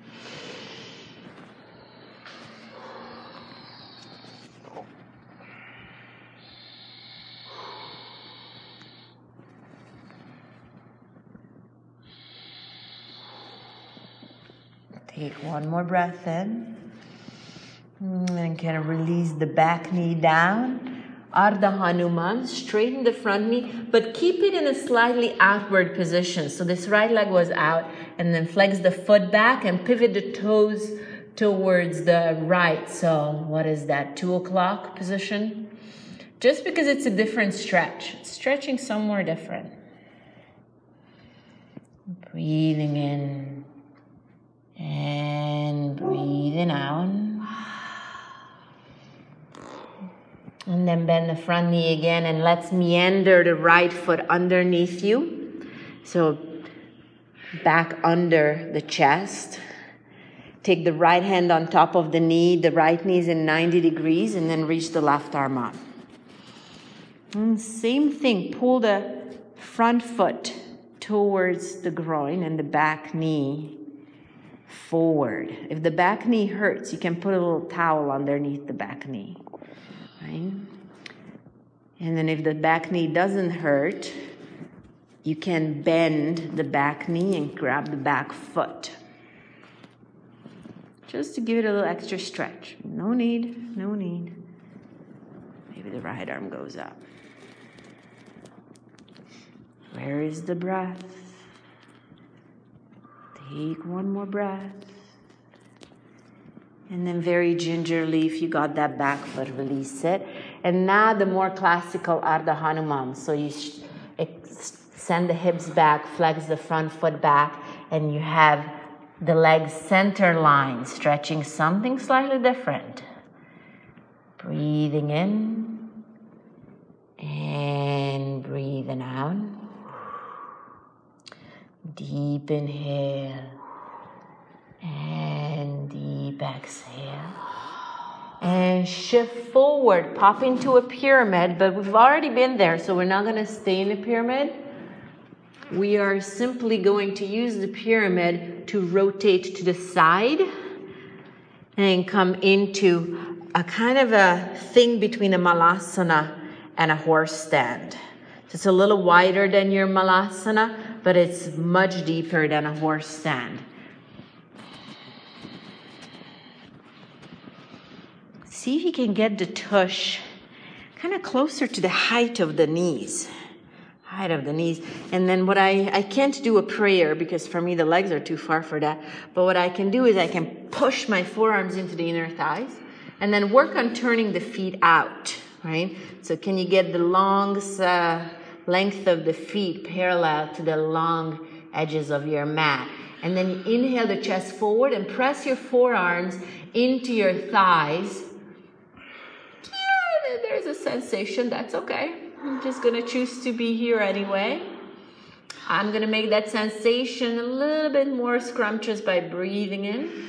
A: Take one more breath in. And kind of release the back knee down. Ardha Hanuman, straighten the front knee, but keep it in a slightly outward position. So this right leg was out, and then flex the foot back and pivot the toes towards the right. So what is that, 2 o'clock position? Just because it's a different stretch. It's stretching somewhere different. Breathing in and breathing out. And then bend the front knee again, and let's meander the right foot underneath you. So back under the chest. Take the right hand on top of the knee. The right knee is in 90 degrees, and then reach the left arm up. And same thing, pull the front foot towards the groin and the back knee forward. If the back knee hurts, you can put a little towel underneath the back knee. Right? And then if the back knee doesn't hurt, you can bend the back knee and grab the back foot. Just to give it a little extra stretch. No need, no need. Maybe the right arm goes up. Where is the breath? Take one more breath. And then very gingerly, if you got that back foot, release it. And now the more classical Ardha Hanuman. So you send the hips back, flex the front foot back, and you have the leg center line, stretching something slightly different. Breathing in and breathing out. Deep inhale and deep exhale. And shift forward, pop into a pyramid, but we've already been there, so we're not going to stay in the pyramid. We are simply going to use the pyramid to rotate to the side and come into a kind of a thing between a malasana and a horse stand. So it's a little wider than your malasana, but it's much deeper than a horse stand. See if you can get the tush kind of closer to the height of the knees. And then I can't do a prayer because for me the legs are too far for that. But what I can do is I can push my forearms into the inner thighs and then work on turning the feet out, right? So can you get the long length of the feet parallel to the long edges of your mat? And then you inhale the chest forward and press your forearms into your thighs. Yeah, there's a sensation, that's okay. I'm just going to choose to be here anyway. I'm going to make that sensation a little bit more scrumptious by breathing in.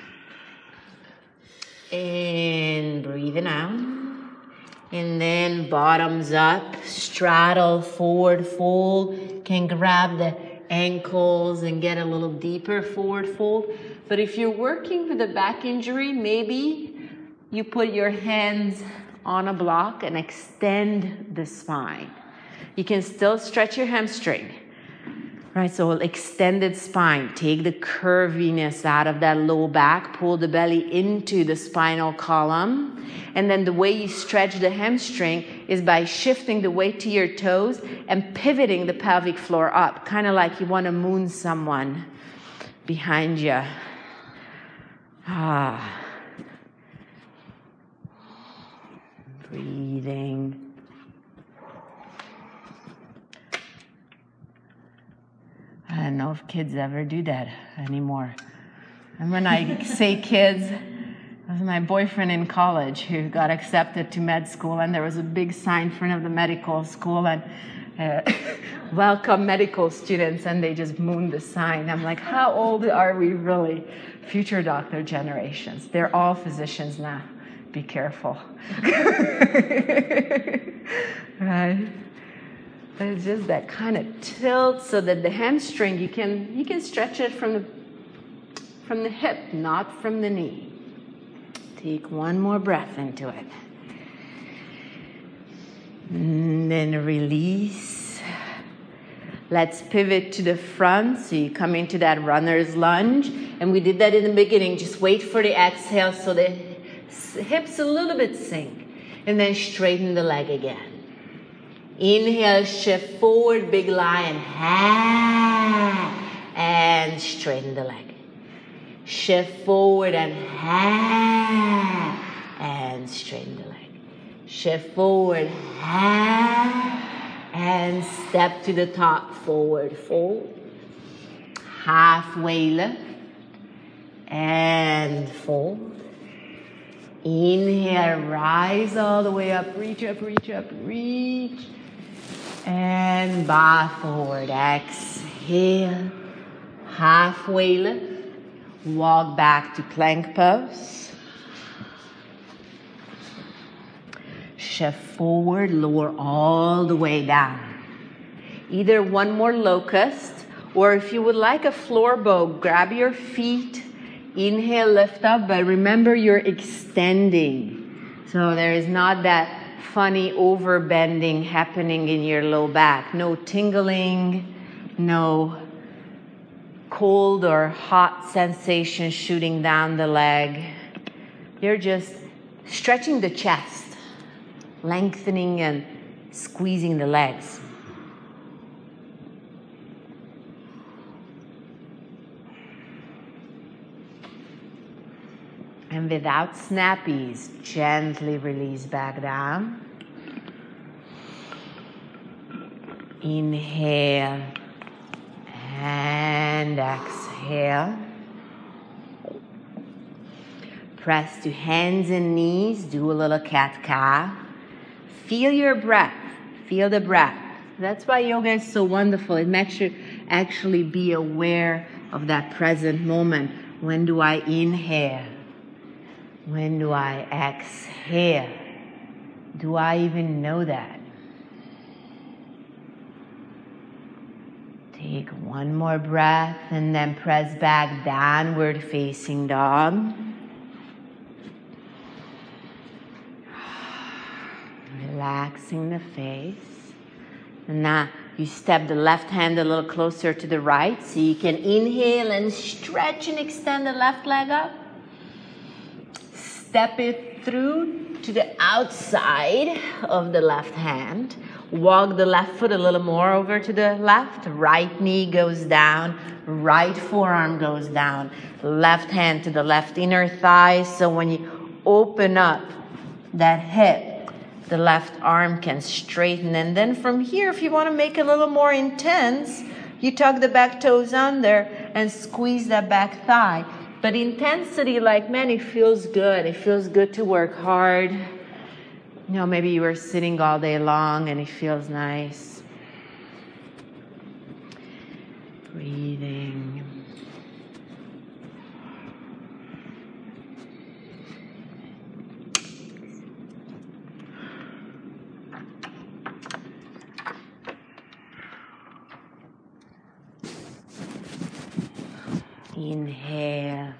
A: And breathing out. And then bottoms up, straddle, forward fold. Can grab the ankles and get a little deeper forward fold. But if you're working with a back injury, maybe you put your hands on a block and extend the spine. You can still stretch your hamstring, right? So extended spine, take the curviness out of that low back, pull the belly into the spinal column. And then the way you stretch the hamstring is by shifting the weight to your toes and pivoting the pelvic floor up, kind of like you want to moon someone behind you. Breathing. I don't know if kids ever do that anymore. And when I say kids, it was my boyfriend in college who got accepted to med school, and there was a big sign in front of the medical school, and welcome medical students, and they just mooned the sign. I'm like, how old are we really? Future doctor generations. They're all physicians now. Be careful. Right? But it's just that kind of tilt so that the hamstring, you can stretch it from the hip, not from the knee. Take one more breath into it. And then release. Let's pivot to the front. So you come into that runner's lunge. And we did that in the beginning. Just wait for the exhale so the hips a little bit sink. And then straighten the leg again. Inhale, shift forward, big lion. And straighten the leg. Shift forward and straighten the leg. Shift forward and step to the top, forward fold. Halfway lift and fold. Inhale, rise all the way up, reach up, reach up, reach. And bow forward, exhale. Halfway lift. Walk back to plank pose. Shift forward, lower all the way down. Either one more locust, or if you would like a floor bow, grab your feet. Inhale, lift up, but remember you're extending. So there is not that funny overbending happening in your low back. No tingling, no cold or hot sensation shooting down the leg. You're just stretching the chest, lengthening and squeezing the legs. And without snappies, gently release back down. Inhale and exhale. Press to hands and knees. Do a little cat-cow. Feel your breath. Feel the breath. That's why yoga is so wonderful. It makes you actually be aware of that present moment. When do I inhale? When do I exhale? Do I even know that? Take one more breath and then press back, downward facing dog. Relaxing the face. And now you step the left hand a little closer to the right so you can inhale and stretch and extend the left leg up. Step it through, to the outside of the left hand. Walk the left foot a little more over to the left. Right knee goes down. Right forearm goes down. Left hand to the left inner thigh. So when you open up that hip, the left arm can straighten. And then from here, if you want to make it a little more intense, you tuck the back toes under and squeeze that back thigh. But intensity, like many, feels good. It feels good to work hard. You know, maybe you were sitting all day long and it feels nice. Breathing. Inhale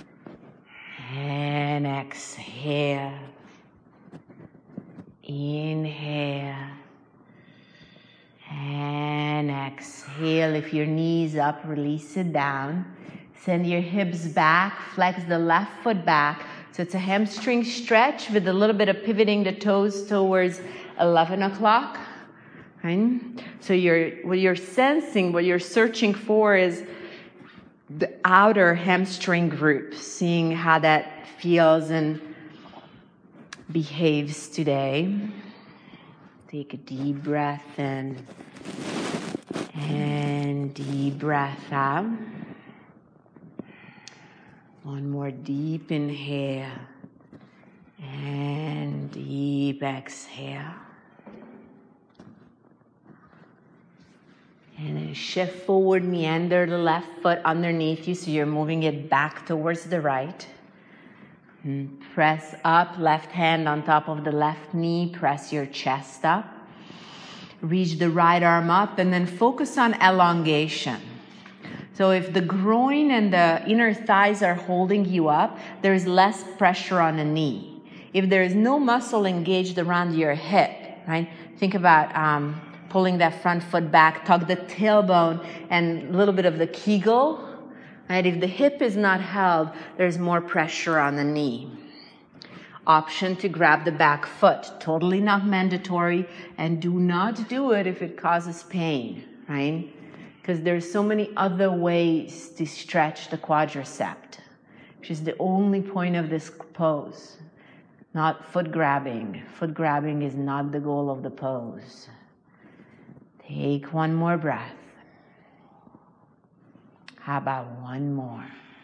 A: and exhale. Inhale and exhale. If your knee's up, release it down. Send your hips back. Flex the left foot back. So it's a hamstring stretch with a little bit of pivoting the toes towards 11 o'clock. Right? So what you're sensing, what you're searching for is the outer hamstring group, seeing how that feels and behaves today. Take a deep breath in and deep breath out. One more deep inhale and deep exhale. And then shift forward, meander the left foot underneath you so you're moving it back towards the right. And press up, left hand on top of the left knee, press your chest up. Reach the right arm up and then focus on elongation. So if the groin and the inner thighs are holding you up, there's less pressure on the knee. If there is no muscle engaged around your hip, right? Think about pulling that front foot back, tuck the tailbone and a little bit of the Kegel. Right? If the hip is not held, there's more pressure on the knee. Option to grab the back foot, totally not mandatory, and do not do it if it causes pain, right? Because there's so many other ways to stretch the quadricep, which is the only point of this pose, not foot grabbing. Foot grabbing is not the goal of the pose. Take one more breath. How about one more?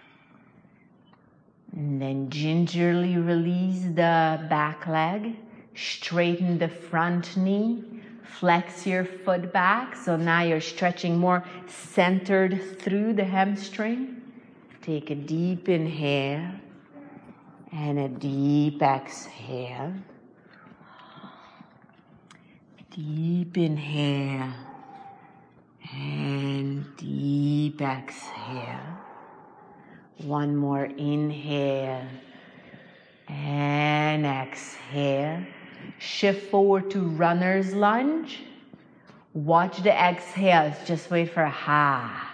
A: And then gingerly release the back leg. Straighten the front knee. Flex your foot back. So now you're stretching more centered through the hamstring. Take a deep inhale and a deep exhale. Deep inhale and deep exhale. One more inhale and exhale. Shift forward to runner's lunge. Watch the exhales. Just wait for a ha.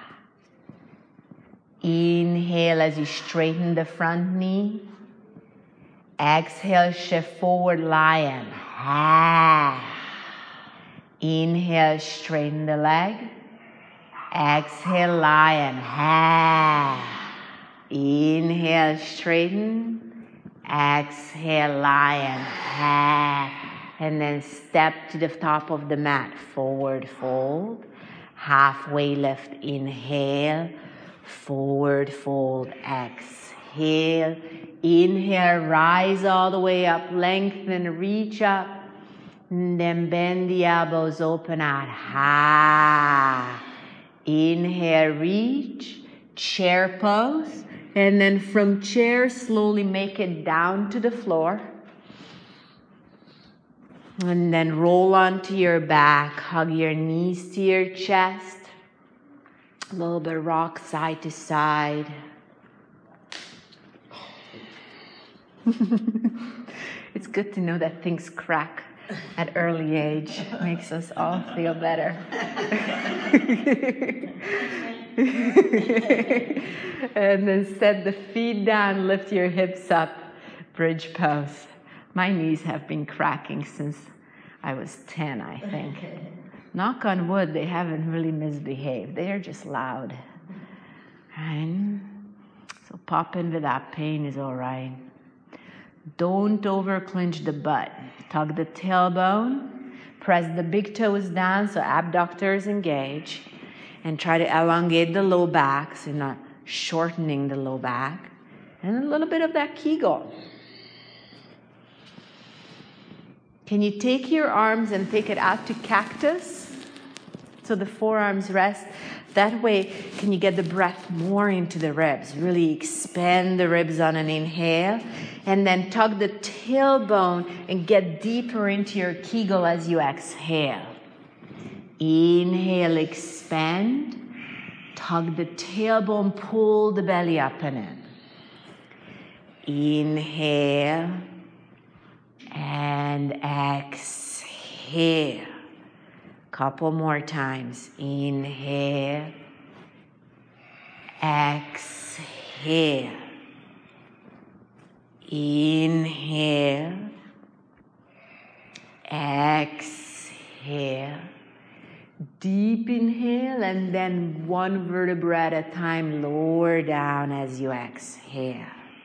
A: Inhale as you straighten the front knee. Exhale, shift forward, lion. Ha. Inhale, straighten the leg. Exhale, lion. Ha. Inhale, straighten. Exhale, lion. Ha. And then step to the top of the mat. Forward fold. Halfway lift. Inhale. Forward fold. Exhale. Inhale, rise all the way up. Lengthen, reach up. And then bend the elbows, open out. Ha. Inhale, reach. Chair pose. And then from chair, slowly make it down to the floor. And then roll onto your back. Hug your knees to your chest. A little bit rock side to side. It's good to know that things crack at early age. Makes us all feel better. And then set the feet down, lift your hips up, bridge pose. My knees have been cracking since I was 10, I think. Knock on wood, they haven't really misbehaved. They're just loud. And so pop in with that pain is all right. Don't over clench the butt. Tug the tailbone. Press the big toes down so abductors engage. And try to elongate the low back so you're not shortening the low back. And a little bit of that Kegel. Can you take your arms and take it out to cactus? So the forearms rest. That way, can you get the breath more into the ribs? Really expand the ribs on an inhale. And then tug the tailbone and get deeper into your Kegel as you exhale. Inhale, expand. Tug the tailbone, pull the belly up and in. Inhale. And exhale. Couple more times. Inhale. Exhale. Inhale. Exhale. Deep inhale and then one vertebra at a time. Lower down as you exhale.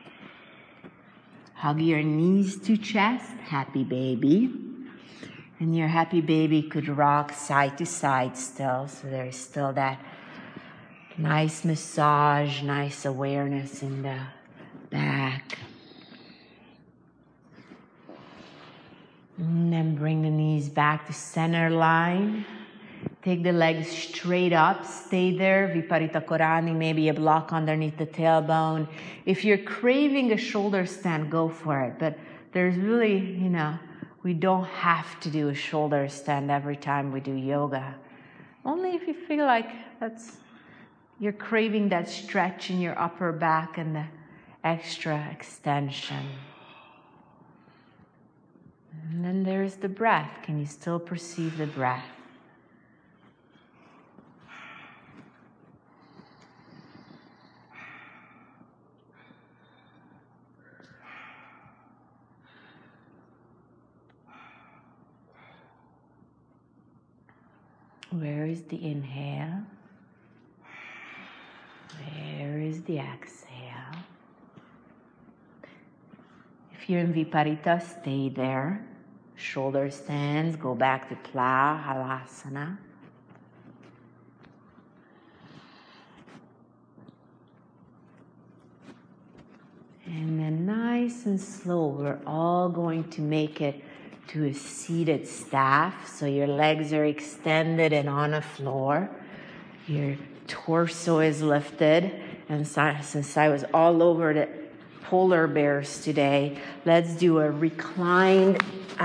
A: Hug your knees to chest. Happy baby. And your happy baby could rock side to side still. So there's still that nice massage, nice awareness in the back. And then bring the knees back to center line. Take the legs straight up. Stay there. Viparita Korani, maybe a block underneath the tailbone. If you're craving a shoulder stand, go for it. But there's really, we don't have to do a shoulder stand every time we do yoga. Only if you feel like you're craving that stretch in your upper back and the extra extension. And then there's the breath. Can you still perceive the breath? Where is the inhale? Where is the exhale? If you're in Viparita, stay there. Shoulder stands, go back to plow, halasana. And then nice and slow, we're all going to make it to a seated staff. So your legs are extended and on the floor. Your torso is lifted. And since I was all over the polar bears today, let's do a reclined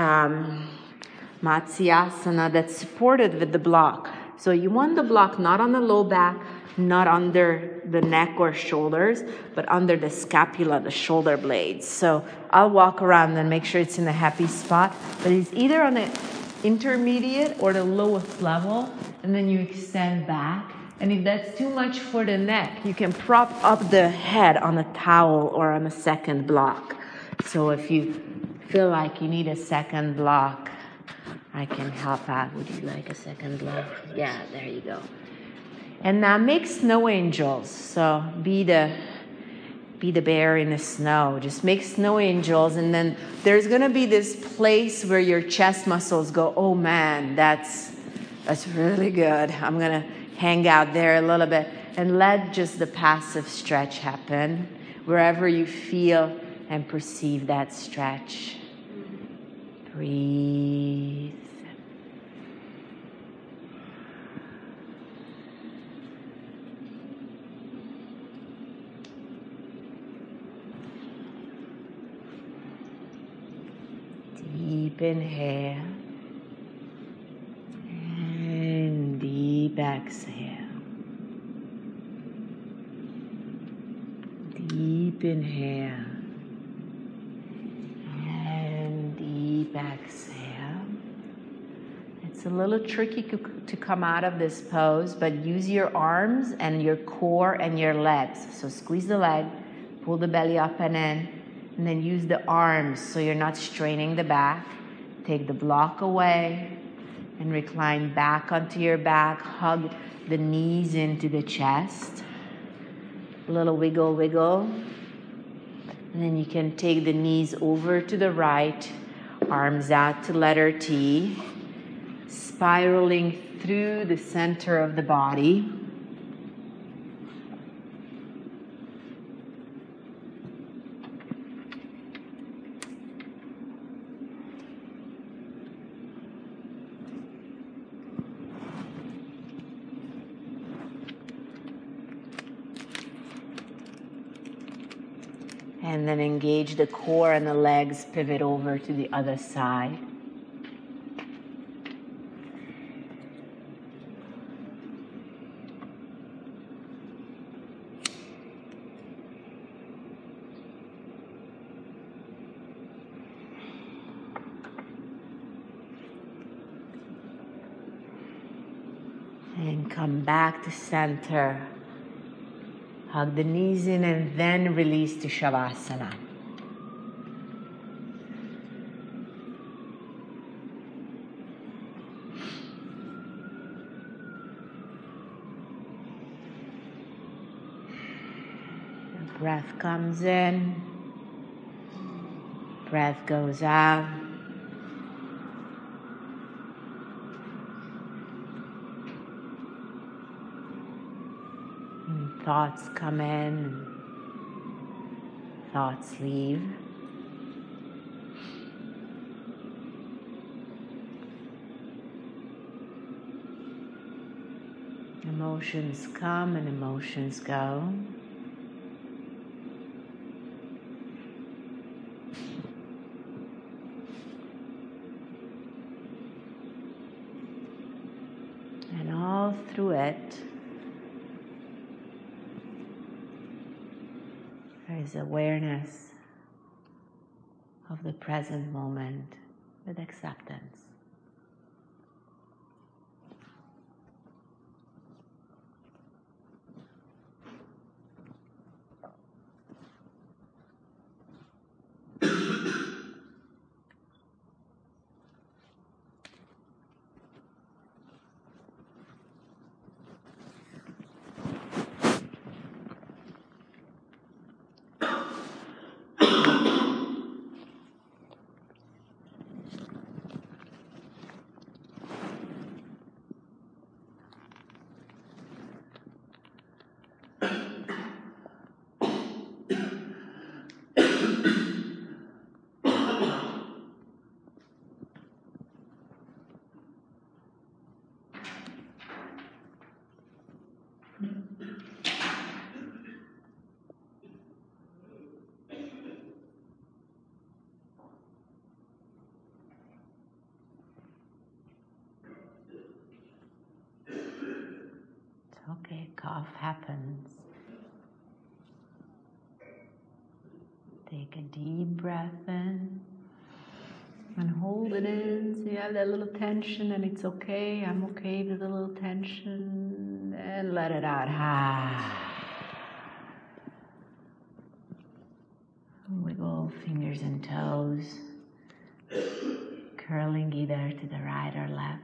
A: Matsyasana that's supported with the block. So you want the block not on the low back, not under the neck or shoulders, but under the scapula, the shoulder blades. So I'll walk around and make sure it's in a happy spot, but it's either on the intermediate or the lowest level, and then you extend back. And if that's too much for the neck, you can prop up the head on a towel or on a second block. So if you feel like you need a second block, I can help out. Would you like a second block? Yeah, there you go. And now make snow angels. So be the bear in the snow. Just make snow angels, and then there's gonna be this place where your chest muscles go, oh man, that's really good. I'm gonna hang out there a little bit and let just the passive stretch happen wherever you feel and perceive that stretch. Breathe. Deep inhale and deep exhale. Deep inhale and deep exhale. It's a little tricky to come out of this pose, but use your arms and your core and your legs. So squeeze the leg, pull the belly up and in, And then use the arms so you're not straining the back. Take the block away and recline back onto your back. Hug the knees into the chest. A little wiggle, wiggle. And then you can take the knees over to the right, arms out to letter T, spiraling through the center of the body. And then engage the core and the legs, pivot over to the other side. And come back to center. Hug the knees in and then release to Shavasana. The breath comes in, breath goes out. Thoughts come in, thoughts leave. Emotions come and emotions go. And all through it, there is awareness of the present moment with acceptance. Okay, cough happens. Take a deep breath in and hold it in. So you have that little tension and it's okay. I'm okay with a little tension. And let it out. Wiggle fingers and toes. Curling either to the right or left.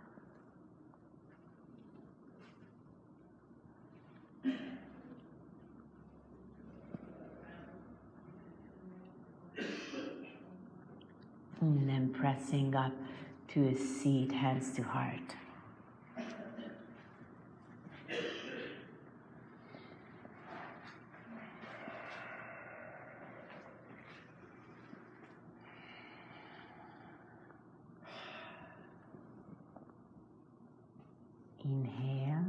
A: And then pressing up to a seat, hands to heart. Inhale.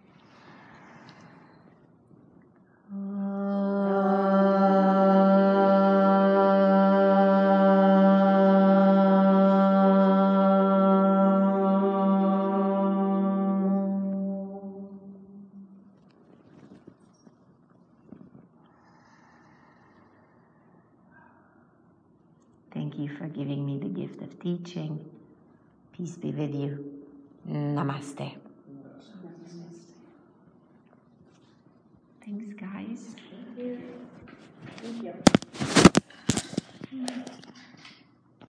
A: Thank you for giving me the gift of teaching. Peace be with you. Namaste.